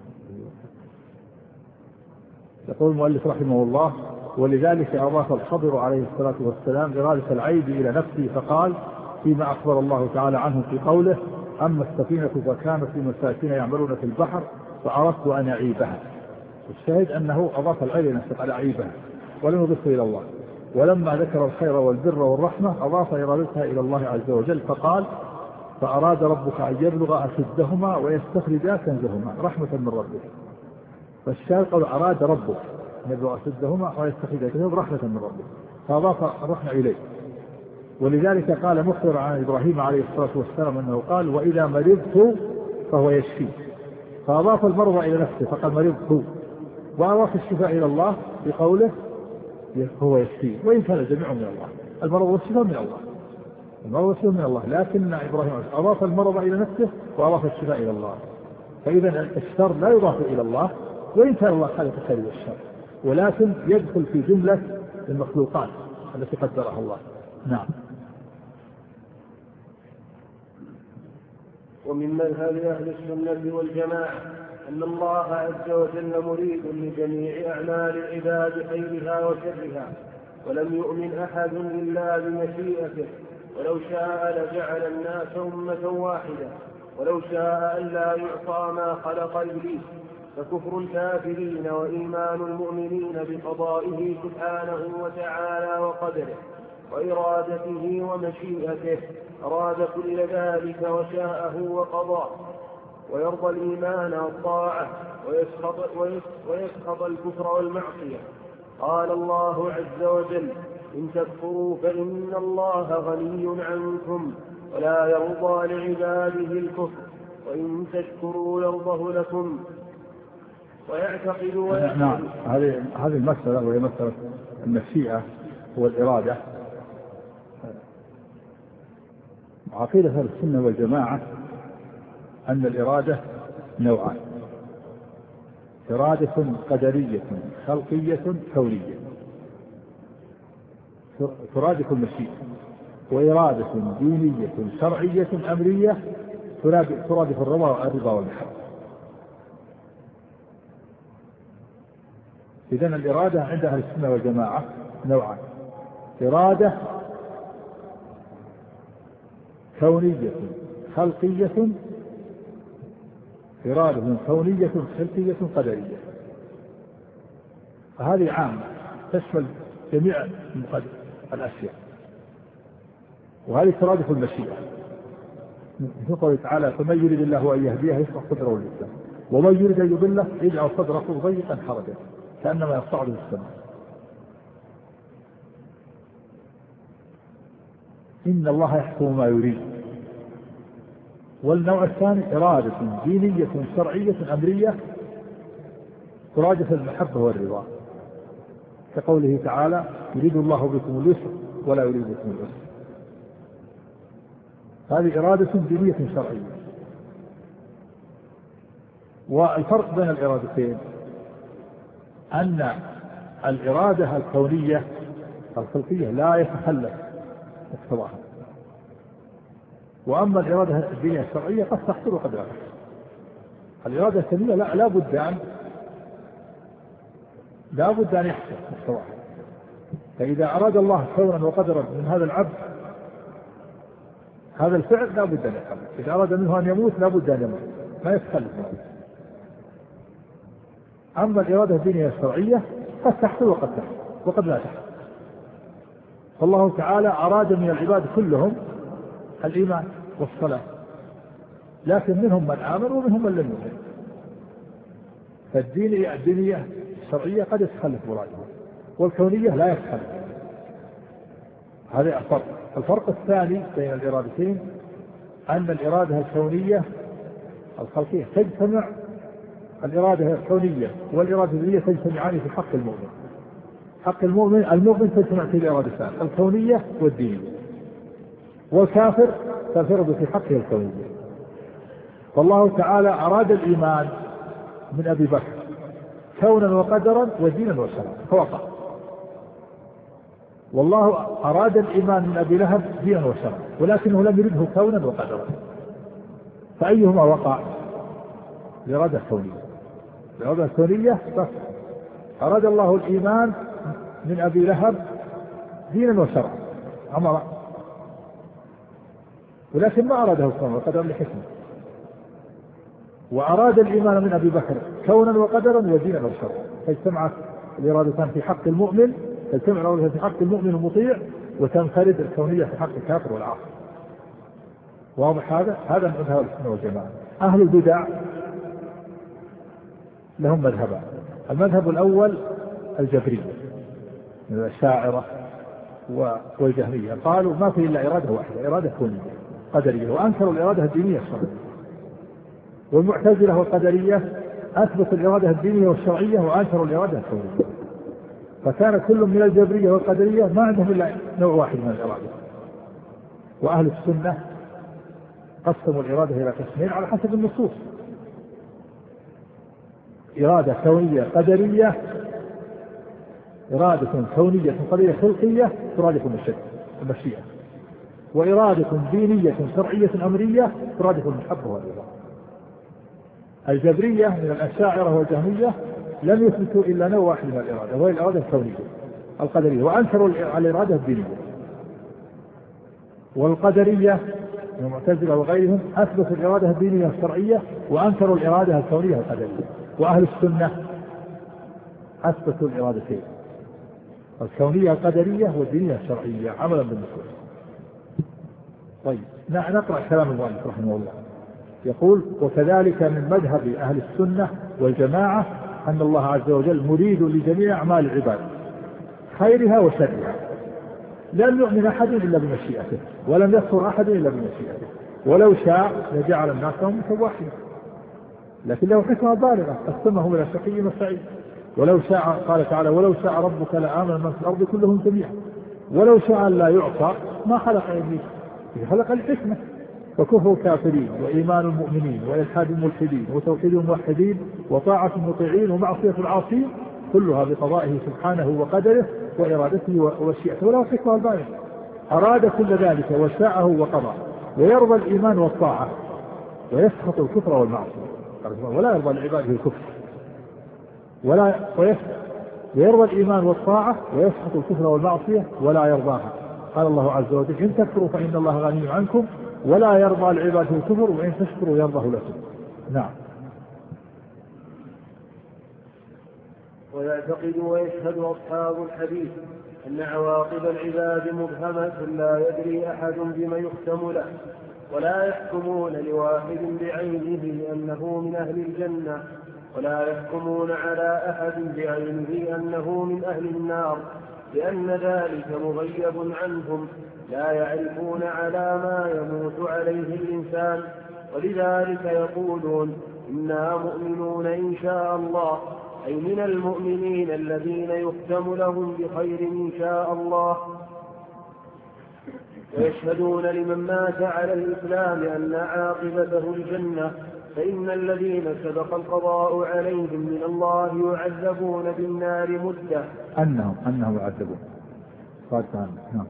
يقول المؤلف رحمه الله ولذلك أضاف الخضر عليه الصلاة والسلام إرادة العيب إلى نفسه فقال فيما أخبر الله تعالى عنه في قوله أما السفينة فكانت لمساكين يعملون في البحر فأردت أن أعيبها. الشاهد أنه أضاف العيب إلى نفسه على عيبها ولم يضفه إلى الله. ولما ذكر الخير والبر والرحمة أضاف إرادتها إلى الله عز وجل فقال فأراد ربك أن يبلغ أشدهما ويستخرجا كنزهما رحمة من ربك. فالشاهد قال أراد ربك أن يبلغ أشدهما ويستخرجا كنزهما رحمة من ربك، فأضاف الرحمة إليه. ولذلك قال مخبر عن إبراهيم عليه الصلاة والسلام أنه قال وإذا مرضت فهو يشفي، فأضاف المرض إلى نفسه فقال مرضت، وأضاف الشفاء إلى الله بقوله هو يشفي، وإن كان الجميع من الله. المرض والشفاء من الله، المرض والشفاء من الله، لكن إبراهيم أضاف المرض إلى نفسه وأضاف الشفاء إلى الله. فإذا الشر لا يضاف إلى الله وإن كان الله خالق الخير والشر، ولكن يدخل في جملة المخلوقات التي قدرها الله. نعم. ومن مذهب أهل السنة والجماعة أن الله عز وجل مريد لجميع أعمال العباد خيرها وشرها، ولم يؤمن أحد إلا بمشيئته، ولو شاء لجعل الناس أمة واحدة، ولو شاء أن لا يعصى ما خلق إبليس. فكفر الكافرين وإيمان المؤمنين بقضائه سبحانه وتعالى وقدره وإرادته ومشيئته. أراد كل ذلك وشاءه وقضاه، ويرضى الإيمان والطاعة ويسخط, ويسخط الكفر والمعصية. قال الله عز وجل إن تكفروا فإن الله غني عنكم ولا يرضى لعباده الكفر وإن تشكروا يرضه لكم ويعتقد ويعتقد. نعم. هذه هذه المسألة وهي مسألة المشيئة والإرادة عقيدة أهل السنة والجماعة أن الإرادة نوعان: إرادة قدرية خلقية كونية ترادف المشيئة، وإرادة دينية شرعية أمرية ترادف الرضا والمحبة. إذن الإرادة عند أهل السنة والجماعة نوعان: إرادة كونية خلقية إرادة كونية خلقية قدرية. فهذه عامة تشمل جميع الأشياء، وهذه ترادف المشيئة. في قوله تعالى: فمن يريد الله أن يهديه يشرح صدره للإسلام ومن يريد أن يضله يجعل صدره ضيقا حرجا كأنما يصعد في السماء. إن الله يحكم ما يريد. والنوع الثاني إرادة دينية شرعية أمرية ترادف المحبة والرضا، كقوله تعالى: يريد الله بكم اليسر ولا يريد بكم العسر. هذه إرادة دينية شرعية. والفرق بين الإرادتين أن الإرادة الكونية الخلقية لا يتخلف مقتضاها، وأما الإرادة الدينية الشرعية قد تحصل وقد لا تحصل. الإرادة الكونية لا, لا بد أن لا بد أن يحصل مقتضاها. فإذا أراد الله كونا وقدرا من هذا العبد هذا الفعل لا بد أن يحصل. إذا أراد منه أن يموت لا بد أن يموت، ما يتخلف. أما الإرادة الدينية الشرعية قد تحصل وقد تحصل وقد لا تحصل. فالله تعالى أراد من العباد كلهم الإيمان والصلاة، لكن منهم من آمن ومنهم من لم يؤمن. فالدينية الدينية الشرعية قد يتخلف مرادها، والكونية لا يتخلف. هذا الفرق. الفرق الثاني بين الإرادتين أن الإرادة الكونية الخلقية تجتمع، الإرادة الكونية والإرادة الدينية تجتمعان في حق المؤمن. حق المؤمن المؤمن تجتمع في الإرادتان الكونية والدينية، والكافر تنفرد في حقه الكونية. فالله تعالى أراد الإيمان من أبي بكر كونا وقدرا ودينا وشرعا فوقع، والله أراد الإيمان من أبي لهب دينا وشرعا ولكنه لم يرده كونا وقدرا. فأيهما وقع؟ الإرادة الكونية. الإرادة الكونية بس أراد الله الإيمان من أبي لهب دينا وشرعا أمر، ولكن ما أراده كونا وقدرا لحكمة. وأراد الإيمان من أبي بكر كونا وقدرا ودينا وشرعا، فاجتمعت الإرادتان في حق المؤمن، تجتمع الإرادة في حق المؤمن المطيع، وتنفرد الكونية في حق الكافر والعاصي. واضح هذا؟ هذا مذهب السنة والجماعة. أهل البدع لهم مذهبان: المذهب الأول الجبرية من الأشاعرة والجهمية، قالوا ما في إلا إرادة واحدة، إرادة كونية قدرية، وأنكروا الإرادة الدينية الشرعية. والمعتزلة والقدرية أثبتوا الإرادة الدينية والشرعية وأنكروا الإرادة الكونية. فكان كل من الجبرية والقدرية ما عندهم إلا نوع واحد من الإرادة. وأهل السنة قسموا الإرادة إلى قسمين على حسب النصوص: إرادة كونية قدرية، إرادة كونية قدرية خلقية ترادف المشيئة، وإرادة دينية شرعية أمرية ترادف المحبة والرضا. الجبرية من الأشاعرة والجهمية لم يثبتوا إلا نوع واحد من الإرادة، وهي الإرادة الكونية القدرية، وأنكروا على الإرادة الدينية. والقدرية من المعتزلة وغيرهم أثبتوا الإرادة الدينية الشرعية وأنكروا الإرادة الكونية القدرية. وأهل السنة أثبتوا الإرادتين الكونية القدرية والدينية الشرعية عملا بالنصوص. طيب نقرأ كلام المؤلف رحمه الله. يقول: وكذلك من مذهب أهل السنة والجماعة أن الله عز وجل مريد لجميع أعمال العباد خيرها وشرها، لم يؤمن أحد إلا بمشيئته، ولم يكفر أحد إلا بمشيئته، ولو شاء لجعل الناس أمة واحدة، لكن له حكمة بالغة قسمهم إلى شقي وسعيد. ولو شاء، قال تعالى: ولو شاء ربك لآمن من في الأرض كلهم جميعا، ولو شاء لا يعصى ما خلق إبليس خلق الحكمة. فكفر الكافرين وإيمان المؤمنين وإلحاد الملحدين وتوحيد الموحدين وطاعة المطيعين ومعصية العاصين كلها بقضائه سبحانه وقدره وإرادته ومشيئته ولا حكمة البالغ. أراد كل ذلك وشاءه وقضى، ويرضى الإيمان والطاعة ويسخط الكفر والمعصية، ولا يرضى لعباده الكفر ولا ويرضى الإيمان والطاعة ويسخط الكفر والمعصية ولا يرضاها. قال الله عز وجل: إن تكفروا فإن الله غني عنكم ولا يرضى لعباده الكفر وإن تشكروا يرضه لكم. نعم. ويعتقد ويشهد أصحاب الحديث أن عواقب العباد مبهمة لا يدري أحد بما يختم له، ولا يحكمون لواحد بعينه أنه من أهل الجنة، ولا يحكمون على أحد بعينه أنه من أهل النار، لأن ذلك مغيب عنهم، لا يعرفون على ما يموت عليه الإنسان، ولذلك يقولون: إنا مؤمنون إن شاء الله، أي من المؤمنين الذين يختم لهم بخير إن شاء الله. ويشهدون لمن مات على الإسلام أن عاقبته الجنة، فإن الذين سبق القضاء عليهم من الله يعذبون بالنار مدة. أنهم أنهم يعذبون. نعم.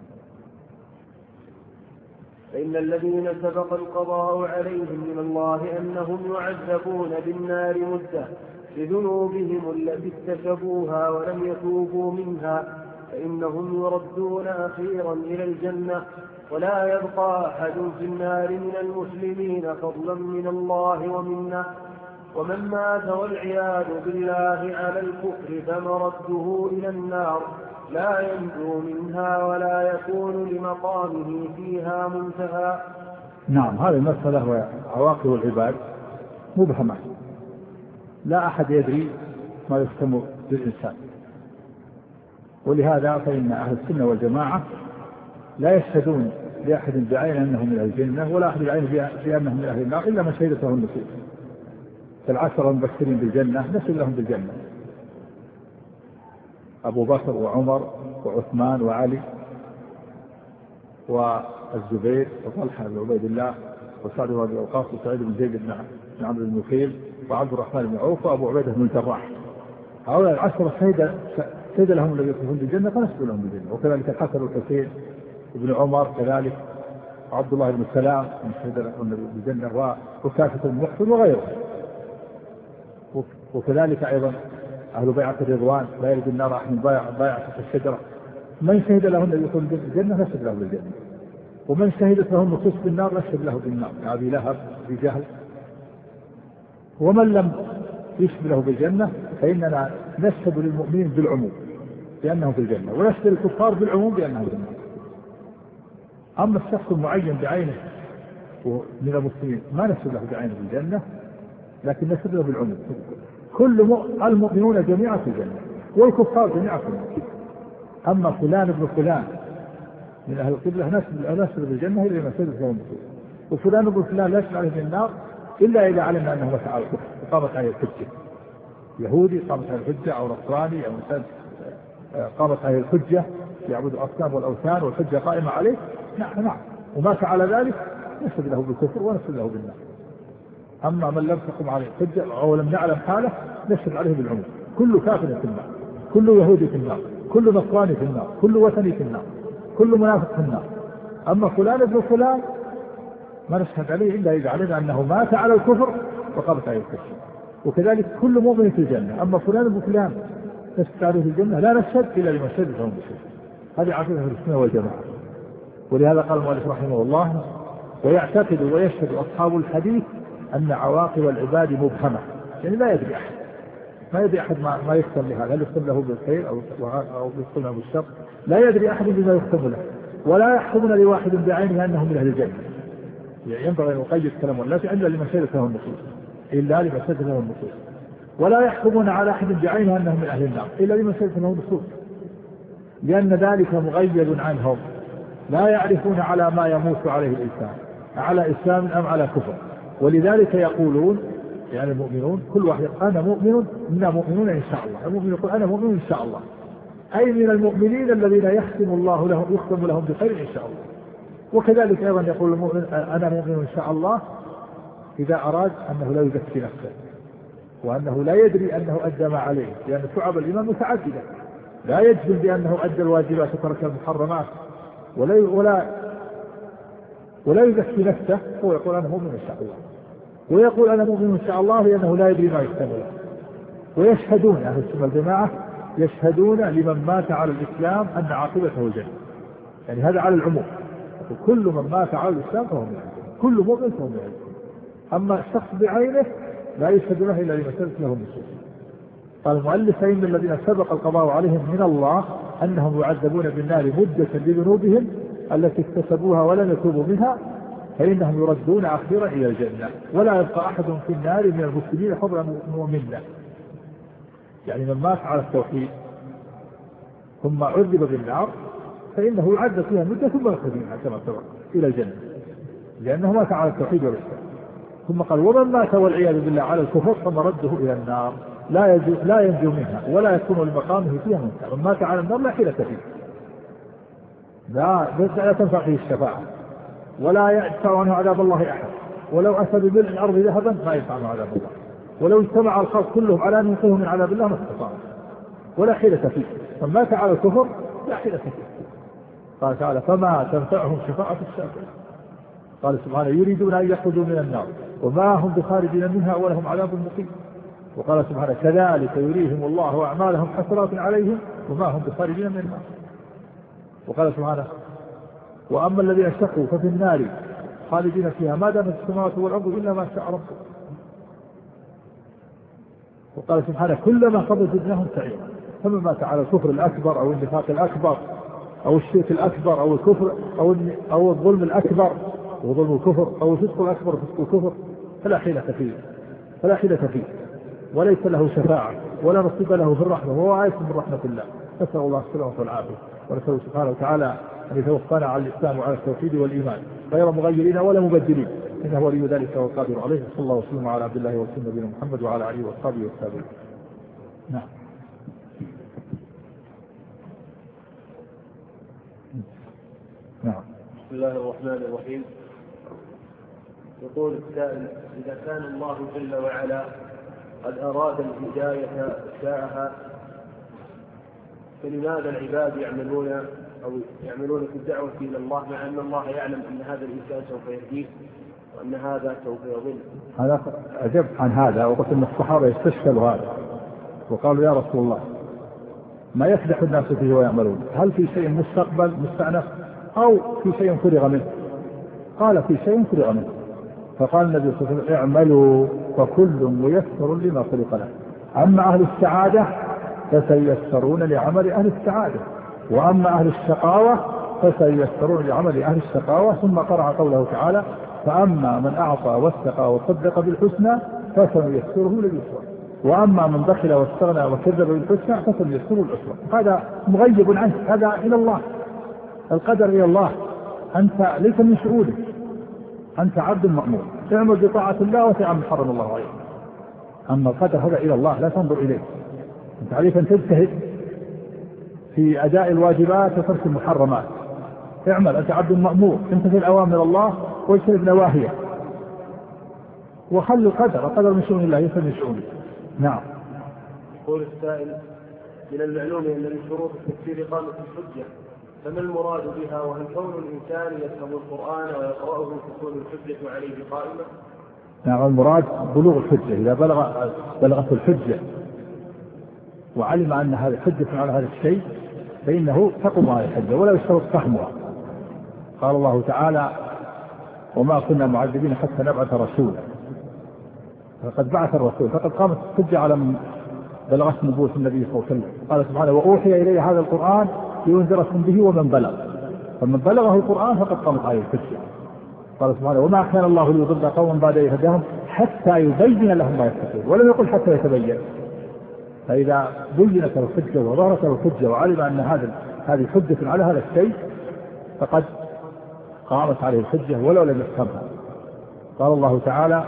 فإن الذين سبق القضاء عليهم من الله أنهم يعذبون بالنار مدة لذنوبهم التي اكتسبوها ولم يتوبوا منها، فإنهم يردون أخيرا إلى الجنة، ولا يبقى أحد في النار من المسلمين فضلا من الله ومنا. ومن مات والعياذ بالله على الكفر فمرده إلى النار، لا ينجو منها ولا يكون لمقامه فيها منتهى. نعم. هذه المسألة وعواقب العباد مبهمة، لا أحد يدري ما يختم بالإنسان، ولهذا فإن أهل السنة والجماعة لا يشهدون لأحد بعين أنه من الجنة ولا أحد بعين بأنه من أهل النار إلا من شهدته النصوص. فالعشرة المبشرين بالجنة نشهد لهم بالجنة: أبو بكر وعمر وعثمان وعلي والزبير وطلحة بن عبيد الله وسعد بن أبي وقاص وسعيد بن زيد بن عمرو بن نفيل وعبد الرحمن بن عوف وأبو عبيدة بن الجراح. هؤلاء العشرة شهد شهد لهم الذي يدخلون بالجنة فنشهد لهم بالجنة. وكذلك الحسن والحسين وابن عمر كذلك، وعبد الله بن سلام شهد لهم بالجنة، وكافة المحسن وغيره. وكذلك أيضا أهل بيعة الرضوان لا يلد النار أحد بايع بايع في الشجرة، من شهد له الذي يدخل بالجنة نشهد له بالجنة، ومن شهدت له النصوص بالنار نشهد له بالنار كأبي لهب أبي جهل. ومن لم يشهد له بالجنة فإننا نشهد للمؤمنين بالعموم بأنه في الجنة، ونشهد للكفار بالعموم بأنه في النار. أما الشخص المعين بعينه من المسلمين ما نشهد له بعينه بالجنة، لكن نشهد له بالعموم. كل المؤمنون جميعا في الجنة والكفار جميعا في النار. أما فلان ابن فلان من أهل القبلة نشهد بالجنة إلا ما شهدت له النصوص، وفلان ابن فلان لا يشهد عليه بالنار إلا إذا علمنا أنه مات على الكفر وقامت عليه الحجة. يهودي قامت عليه الحجة، أو نصراني أو إنسان قامت عليه الحجة يعبد الأصنام والأوثان والحجة قائمة عليه، نعم نعم ومات على ذلك نشهد له بالكفر ونشهد له بالنار. أما من لم تقم عليه الحجة أو لم نعلم حاله نشهد عليه بالعموم. كل كافر في النار، كل يهودي في النار، كل نصراني في النار، كل وثني في النار، كل منافق في النار. أما فلان ابن فلان ما نشهد عليه إلا إذا علمنا أنه مات على الكفر وقامت عليه الحجة. وكذلك كل مؤمن في الجنة. أما فلان ابن فلان نشهد عليه في الجنة لا نشهد إلا لمن شهد لهم بالشهادة. هذه عقيدة أهل السنة والجماعة. ولهذا قال المؤلف رحمه الله: ويعتقد ويشهد أصحاب الحديث أن عواقب العباد مبهمة، يعني لا يدري أحد ما يدري أحد ما, ما يختم لهذا، هل يختم له بالخير أو أو يختم له بالشر، لا يدري أحد بما يختم له، ولا يحكمون لواحد بعينه أنه من أهل الجنة. يعني ينبغي أن يقيد كلام الناس إلا لمن شهدت له النصوص، إلا لمن شهدت له النصوص. ولا يحكمون على أحد بعينه أنه من أهل النار إلا لمن شهدت له النصوص، لأن ذلك مغيب عنهم، لا يعرفون على ما يموت عليه الإنسان على إسلام أم على كفر. ولذلك يقولون يعني المؤمنون كل واحد أنا مؤمن إنا مؤمنون إن شاء الله، المؤمن يقول أنا مؤمن إن شاء الله، أي من المؤمنين الذين يختم الله لهم يختم لهم بخير إن شاء الله. وكذلك أيضا يقول المؤمن أنا مؤمن إن شاء الله إذا أراد أنه لا يزكي نفسه وأنه لا يدري أنه أدى ما عليه، لأن شعب الإيمان متعددة، لا يجزم بأنه أدى الواجبات وترك المحرمات ولا ولا ولا يزكي نفسه، هو يقول أنا مؤمن إن شاء الله، ويقول أنا مؤمن إن شاء الله لأنه لا يدري ما يحتمله. ويشهدون أهل السنة والجماعة يشهدون لمن مات على الإسلام أن عاقبته الجنة، يعني هذا على العموم، كل من مات على الإسلام فهو من الجنة، كل مؤمن فهو من الجنة. أما الشخص بعينه لا يشهد له إلا لما ثبت له النصوص. قال المؤلف فإن الذين سبق القضاء عليهم من الله أنهم يعذبون بالنار مدة لذنوبهم التي اكتسبوها ولم يتوبوا منها فإنهم يردون أخيرا إلى الجنة ولا يبقى أحد في النار من المسلمين حضرا مؤمنا. يعني من مات على التوحيد ثم عذب بالنار فإنه يعذب فيها مدة ثم يخرج منها كما سبق إلى الجنة، لأنه مات على التوحيد والإسلام. ثم قال ومن مات والعياذ بالله على الكفر فمرده إلى النار لا ينجو, لا ينجو منها ولا يكون لمقامه فيها منكر. من مات على النار لا حيلة فيه، لا, لا تنفع فيه الشفاعة ولا يدفع عنه عذاب الله أحد، ولو أتى بملء الأرض ذهبا ما يدفع عنه عذاب الله، ولو اجتمع الخلق كلهم على أن ينقذه من عذاب الله ما استطاعوا ولا حيلة فيه. من مات على الكفر لا حيلة فيه. قال تعالى فما تنفعهم شفاعة الشافعين. قال سبحانه يريدون أن يخرجوا من النار وما هم بخارجين منها ولهم عذاب مقيم. وقال سبحانه كذلك يريهم الله أعمالهم حسرات عليهم وما هم بخارجين من النار. وقال سبحانه وأما الذين شقوا ففي النار خالدين فيها ما دامت السماوات والأرض إلا ما شاء ربك. وقال سبحانه كلما قضوا زدناهم سعيرا. فمن مات على الكفر الأكبر أو النفاق الأكبر أو الشرك الأكبر أو الكفر أو أو الظلم الأكبر وظلم الكفر أو الفسق الأكبر فسق الكفر فلا حيلة فيه فلا حيلة فيه وليس له شفاعة ولا نصيب له في الرحمة وهو عايش من رحمة الله. نسأل الله السلامة والعافية ونسأل سبحانه وتعالى أن يتوفانا على الإسلام وعلى التوحيد والإيمان غير مغيرين ولا مبدلين إنه ولي ذلك والقادر عليه. صلى الله وسلم على عبد الله ورسوله نبينا محمد وعلى آله وأصحابه والتابعين. نعم. نعم. بسم الله الرحمن الرحيم. يقول السائل إذا كان الله جل وعلا قد أراد الهداية شاءها فلماذا العباد يعملون أو يعملون في الدعوة إلى الله مع أن الله يعلم أن هذا الإنسان سوف يهديه وأن هذا سوف يضل؟ هذا أجبت عن هذا وقلت أن الصحابة يستشكلوا هذا وقالوا يا رسول الله ما يفلح الناس فيه ويعملون هل في شيء مستقبل مستأنف أو في شيء فرغ منه؟ قال في شيء فرغ منه. فقال النبي صلى الله عليه وسلم اعملوا فكل ميسر لما خلق له. أما أهل السعادة فسيسرون لعمل أهل السعادة وأما أهل الشقاوة فسيسرون لعمل أهل الشقاوة. ثم قرأ قوله تعالى فأما من أعطى واتقى وصدق بالحسنى فسنيسره لليسرى وأما من بخل واستغنى وكذب بالحسنى فسنيسره للعسرى. هذا مغيب عنه، هذا إلى الله، القدر إلى الله، أنت ليس من شؤونك، أنت عبد مأمور تعمل بطاعة الله وتعمل محرم الله عليه. أما القدر هذا إلى الله لا تنظر إليه. أنت عليك أن تجتهد في أداء الواجبات وترك المحرمات. اعمل، أنت عبد مأمور، امتثل أوامر الله واجتنب نواهيه وخل القدر، القدر من شؤون الله ليس من شؤونك. نعم. يقول السائل من المعلوم أن من شروط التفسير إقامة الحجة فما المراد بها وهل كون الإنسان يفهم القرآن ويقرأه تكون الحجة عليه قائمة؟ نعم المراد بلوغ الحجة. إذا بلغ بلغت الحجة وعلم أن هذا حجة على هذا الشيء فإنه تقوم هذه الحجة ولا يشترط فهمها. قال الله تعالى وما كنا معذبين حتى نبعث رسولا فقد بعث الرسول فقد قامت الحجة على من بلغت نبوة النبي صلى الله عليه وسلم. قال سبحانه وأوحي إلي هذا القرآن لينذركم به ومن بلغ، فمن بلغه القرآن فقد قامت عليه الحجة. قال سبحانه وما كان الله ليضل قوما بعد إذ هداهم حتى يبين لهم ما يتقون، ولم يقل حتى يتبين. فإذا بينت الحجة وظهرت الحجة وعلم أن هذا هذه حجة على هذا الشيء فقد قامت عليه الحجة ولو لم يفهمها. قال الله تعالى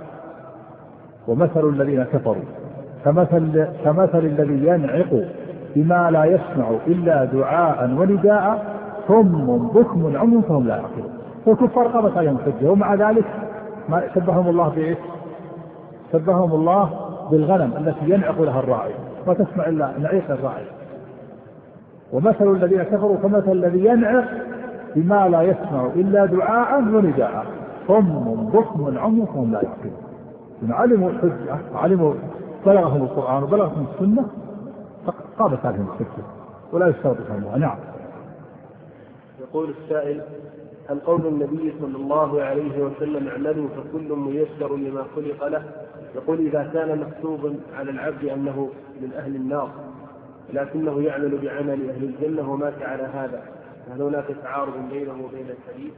ومثل الذين كفروا كمثل, كمثل الذي ينعق بما لا يسمع إلا دعاء ونداء صم بكم عمي فهم لا يعقلون. والكفار قامت عليهم الحجة ومع ذلك ما شبههم الله بإيه؟ شبههم الله بالغنم التي ينعق لها الراعي ما تسمع إلا نعيق الراعي. ومثل الذين كفروا كمثل الذي ينعق بما لا يسمع إلا دعاء ونداء صم بكم عمي فهم لا يعقلون. إن علموا الحجة علموا بلغهم القرآن وبلغهم السنة قامت عليهم الحجة ولا يشترط فهمها. نعم. يقول السائل: هل قول النبي صلى الله عليه وسلم اعملوا فكل ميسر لما خلق له يقول إذا كان مكتوبا على العبد أنه من أهل النار لكنه يعمل بعمل أهل الجنة ومات على هذا، هل هناك تعارض بينه وبين الحديث؟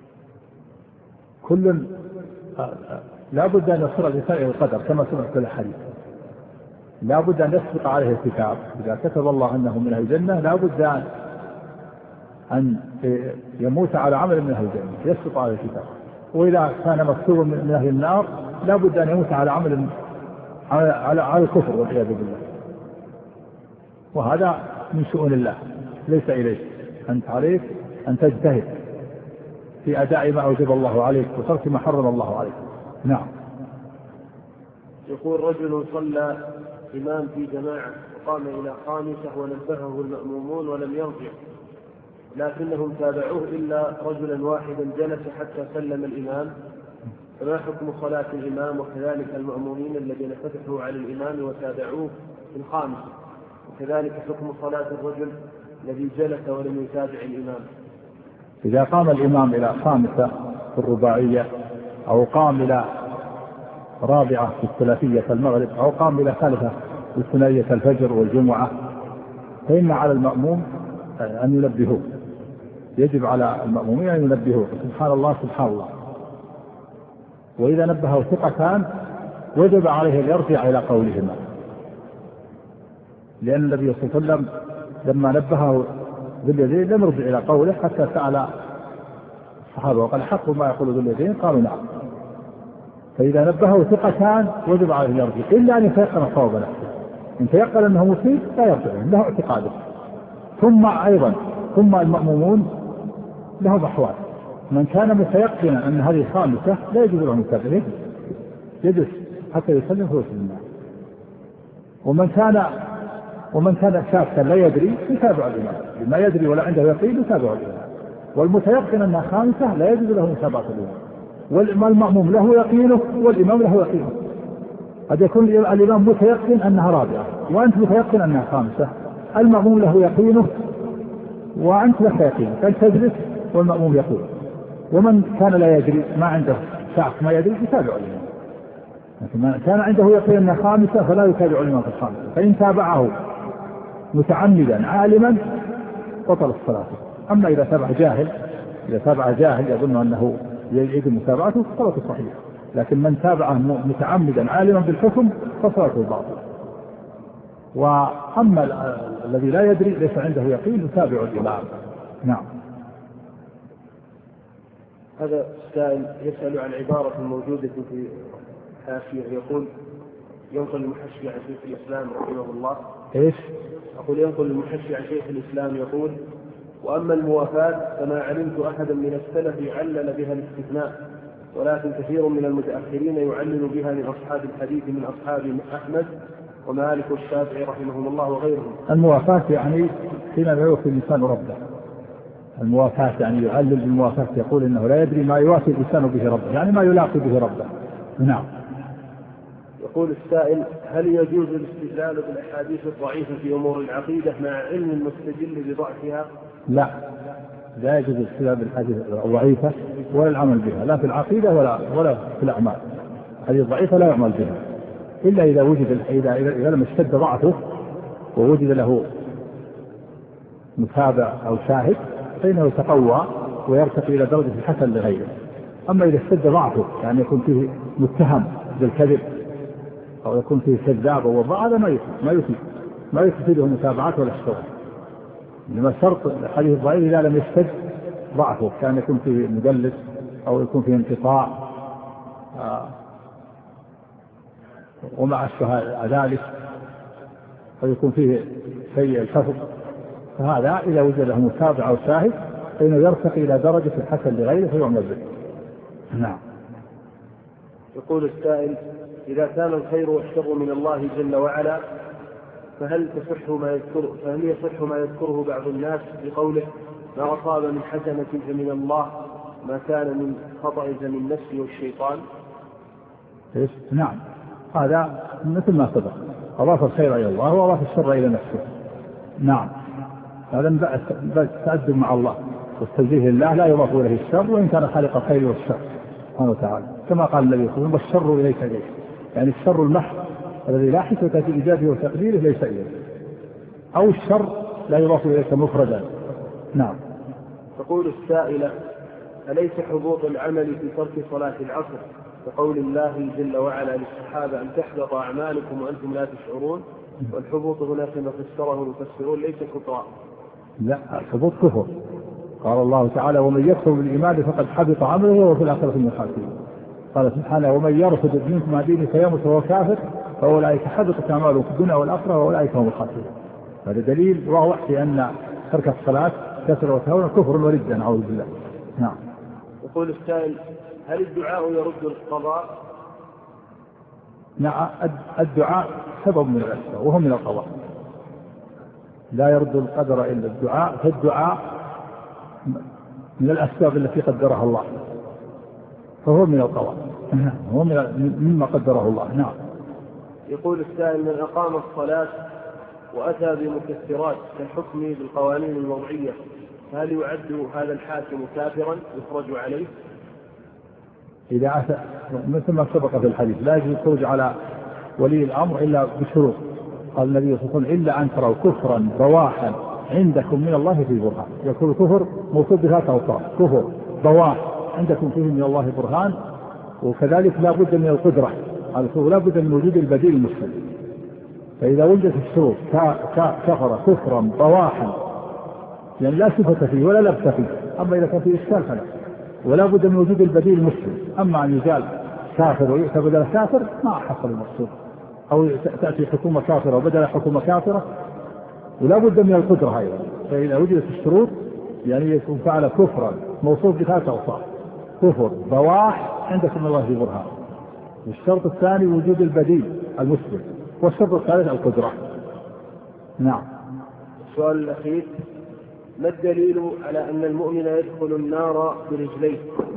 كل لا بد أن يصير الإنسان إلى القدر كما سمع في الحديث، لا بد أن يسبق عليه الكتاب. إذا كتب الله أنه من أهل الجنة لا بد أن أن يموت على عمل من أهل الجنة يسبق عليه الكتاب. وإذا كان مكتوبا من أهل النار لا بد أن يموت على عمل على على, على الكفر والعياذ بالله. وهذا من شؤون الله ليس إليك، أنت عليك أن تجتهد في أداء ما أوجب الله عليك وترك ما حرم الله عليك. نعم. يقول: رجل صلى إمام في جماعة وقام إلى خامسة ونبهه المأمومون ولم يرجع لكنهم تابعوه إلا رجلا واحدا جلس حتى سلم الإمام، فما حكم صلاة الإمام وكذلك المأمومين الذين فتحوا على الإمام وتابعوه في الخامسة، وكذلك حكم صلاة الرجل الذي جلس ولم يتابع الإمام؟ إذا قام الإمام إلى خامسة في الرباعية أو قام إلى رابعة في الثلاثية المغرب أو قام إلى ثالثة في ثنائية الفجر والجمعة فإن على المأموم أن ينبهوه، يجب على المأمومين أن ينبهوه سبحان الله سبحان الله. وإذا نبهوا ثقتان وجب عليه أن يرجع إلى قولهما، لأن النبي صلى الله عليه وسلم لما نبهه باليدين لم يرجع إلى قوله حتى سأل الصحابة وقال: حق ما يقول باليدين؟ قالوا: نعم. فإذا نبهه ثقتان وجب عليه أن يرجع إلا أن يتيقن صواب نفسه. إن تيقن أنه مصيب لا يرجع له اعتقاده. ثم أيضا ثم المأمومون لهم أحوال. من كان متيقنا أن هذه خامسة لا يجوز له متابعه يجلس حتى يسلم ويسلم. ومن كان ومن كان شاكا لا يدري يتابع الإمام، ما يدري ولا عنده يقين يتابع الإمام. والمتيقن أنها خامسة لا يجوز له متابعة الإمام. والمأموم له يقينه والإمام له يقينه. قد يكون الإمام متيقن أنها رابعة وأنت متيقن أنها خامسة، المأموم له يقينه وأنت لك يقينه، فلتجلس والمأموم يقول. ومن كان لا يدري ما عنده شعب ما يدري يتابع الإمام، لكن من كان عنده يقين أنها خامسة فلا يتابع الإمام في الخامسة. فإن تابعه متعمدا عالما بطل الصلاة. أما إذا تابع جاهل إذا تابع جاهل يظن أنه يجب متابعته فصلاته صحيحة، لكن من تابعه متعمدا عالما بالحكم فصلاته باطلة. وأما الذي لا يدري ليس عنده يقين يتابع الإمام. نعم. هذا السائل يسأل عن عبارة موجودة في حاشية يقول: ينقل المحشي عن شيخ الإسلام رحمه الله. إيش؟ أقول: ينقل المحشي عن شيخ الإسلام يقول: وأما الموافاة فما علمت أحدا من السلف يعلل بها الاستثناء، ولكن كثير من المتأخرين يعلل بها من أصحاب الحديث من أصحاب أحمد ومالك والشافعي رحمهم الله وغيرهم. الموافاة يعني حينما يوفي الإنسان ربه. الموافاة يعني يعلل بالموافاة، يقول إنه لا يدري ما يوافي الإنسان به ربه، يعني ما يلاقي به ربه. نعم. يقول السائل: هل يجوز الاستدلال بالأحاديث الضعيفة في أمور العقيدة مع علم المستدل بضعفها؟ لا، لا يجوز الاستدلال بالأحاديث الضعيفة ولا العمل بها، لا في العقيدة ولا ولا في الأعمال. هذه الضعيفة لا يعمل بها إلا إذا وجد إذا إذا لم يشتد ضعفه ووجد له متابع أو شاهد فإنه يتقوى ويرتقي إلى درجة الحسن لغيره. أما إذا اشتد ضعفه يعني يكون فيه متهم بالكذب أو يكون فيه كذاب أو وضع، هذا ما يفيد ما يفيد ما يفيده متابعات ولا اشتغل. لما شرط الحديث الضعيف إذا لم يشتد ضعفه كان يكون فيه مدلس أو يكون فيه انقطاع آه ومع أشبه ذلك أو يكون فيه سيء الحفظ، فهذا إذا وجد له متابع أو شاهد فإنه يرتقي إلى درجة الحسن لغيره فيعمل به. نعم. يقول السائل: إذا كان الخير والشر من الله جل وعلا فهل تصح ما يذكره فهل يصح ما يذكره بعض الناس بقوله: ما أصاب من حسنة فمن الله، ما كان من خطأ فمن النفس والشيطان؟ نعم، هذا مثل ما سبق، أضاف الخير إلى الله وأضاف الشر إلى نفسه. نعم، هذا من التأدب مع الله والتوجيه لله، لا يضاف إليه الشر وإن كان خالق الخير والشر سبحانه وتعالى، كما قال النبي صلى الله عليه وسلم: والشر إليك إليك، يعني الشر المحض الذي لا حكمة في إيجاده وتقديره ليس إليك، أو الشر لا يضاف إليك مفردا. نعم. تقول السائلة: أليس حبوط العمل في ترك صلاة العصر كقول الله جل وعلا للصحابة: أن تحبط أعمالكم وأنتم لا تشعرون؟ والحبوط هنا كما فسره المفسرون ليس كفرا. لا، الحبوط كفر. قال الله تعالى: ومن يكفر بالإيمان فقد حبط عمله وهو في الآخرة من الخاسرين. قال سبحانه: ومن يرفض منكم عن دينه فيمت وهو كافر فأولئك حبطت أعمالهم في الدنيا والآخرة وأولئك هم الخاسرون. هذا دليل واضح في أن ترك الصلاة كسر وتهاون كفر وردا، نعوذ بالله. نعم. يقول السائل: هل الدعاء يرد القضاء؟ نعم، الدعاء سبب من الأسباب وهو من القضاء، لا يرد القدر إلا الدعاء، فالدعاء من الأسباب التي قدرها الله فهو من القضاء، هو من مما قدره الله. نعم. يقول السائل: من أقام الصلاة وأتى بمكثرات كالحكم بالقوانين الوضعية هل يعد هذا الحاكم كافرا يخرج عليه؟ إذا أتى مثل ما سبق في الحديث لا يجوز الخروج على ولي الأمر إلا بشروط. قال النبي صلى الله عليه وسلم: إلا أن تروا كفرا بواحا عندكم من الله في برهان. يقول كفر موصوف بها توصاف، كفر بواح عندكم فيه من الله برهان، وكذلك لا بد من القدرة، لا بد من وجود البديل المسلم. فإذا وجدت الشروط كفر كفرا بواحا يعني لا صفة فيه ولا لبس فيه، أما إذا كان فيه إشكال فلا، ولا بد من وجود البديل المسلم. أما أن يزال كافر ويؤتى بدل كافر ما حصل المقصود، أو تأتي حكومة كافرة وبدل حكومة كافرة، ولا بد من القدرة أيضا. فإذا وجدت الشروط يعني يكون فعل كفرا موصوف بثلاث أوصاف: كفر بواح عندكم الله في برهان، والشرط الثاني وجود البديل المسلم، والشرط الثالث القدرة. نعم. السؤال الأخير: ما الدليل على أن المؤمن يدخل النار برجليه؟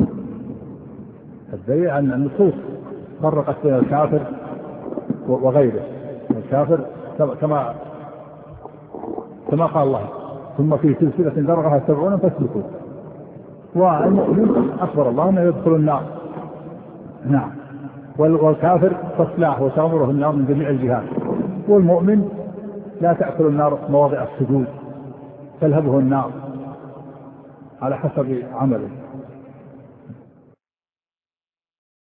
الدليل أن النصوص فرقت بين الكافر وغيره. الكافر كما كما قال الله: ثم في سلسلة ذرعها سبعون فاسلكوه. والمؤمن أخبر الله أنه يدخل النار. نعم. والكافر تصلاه وتأمره النار من جميع الجهات. والمؤمن لا تأكل النار مواضع السجود، تلهبه النار على حسب عمله.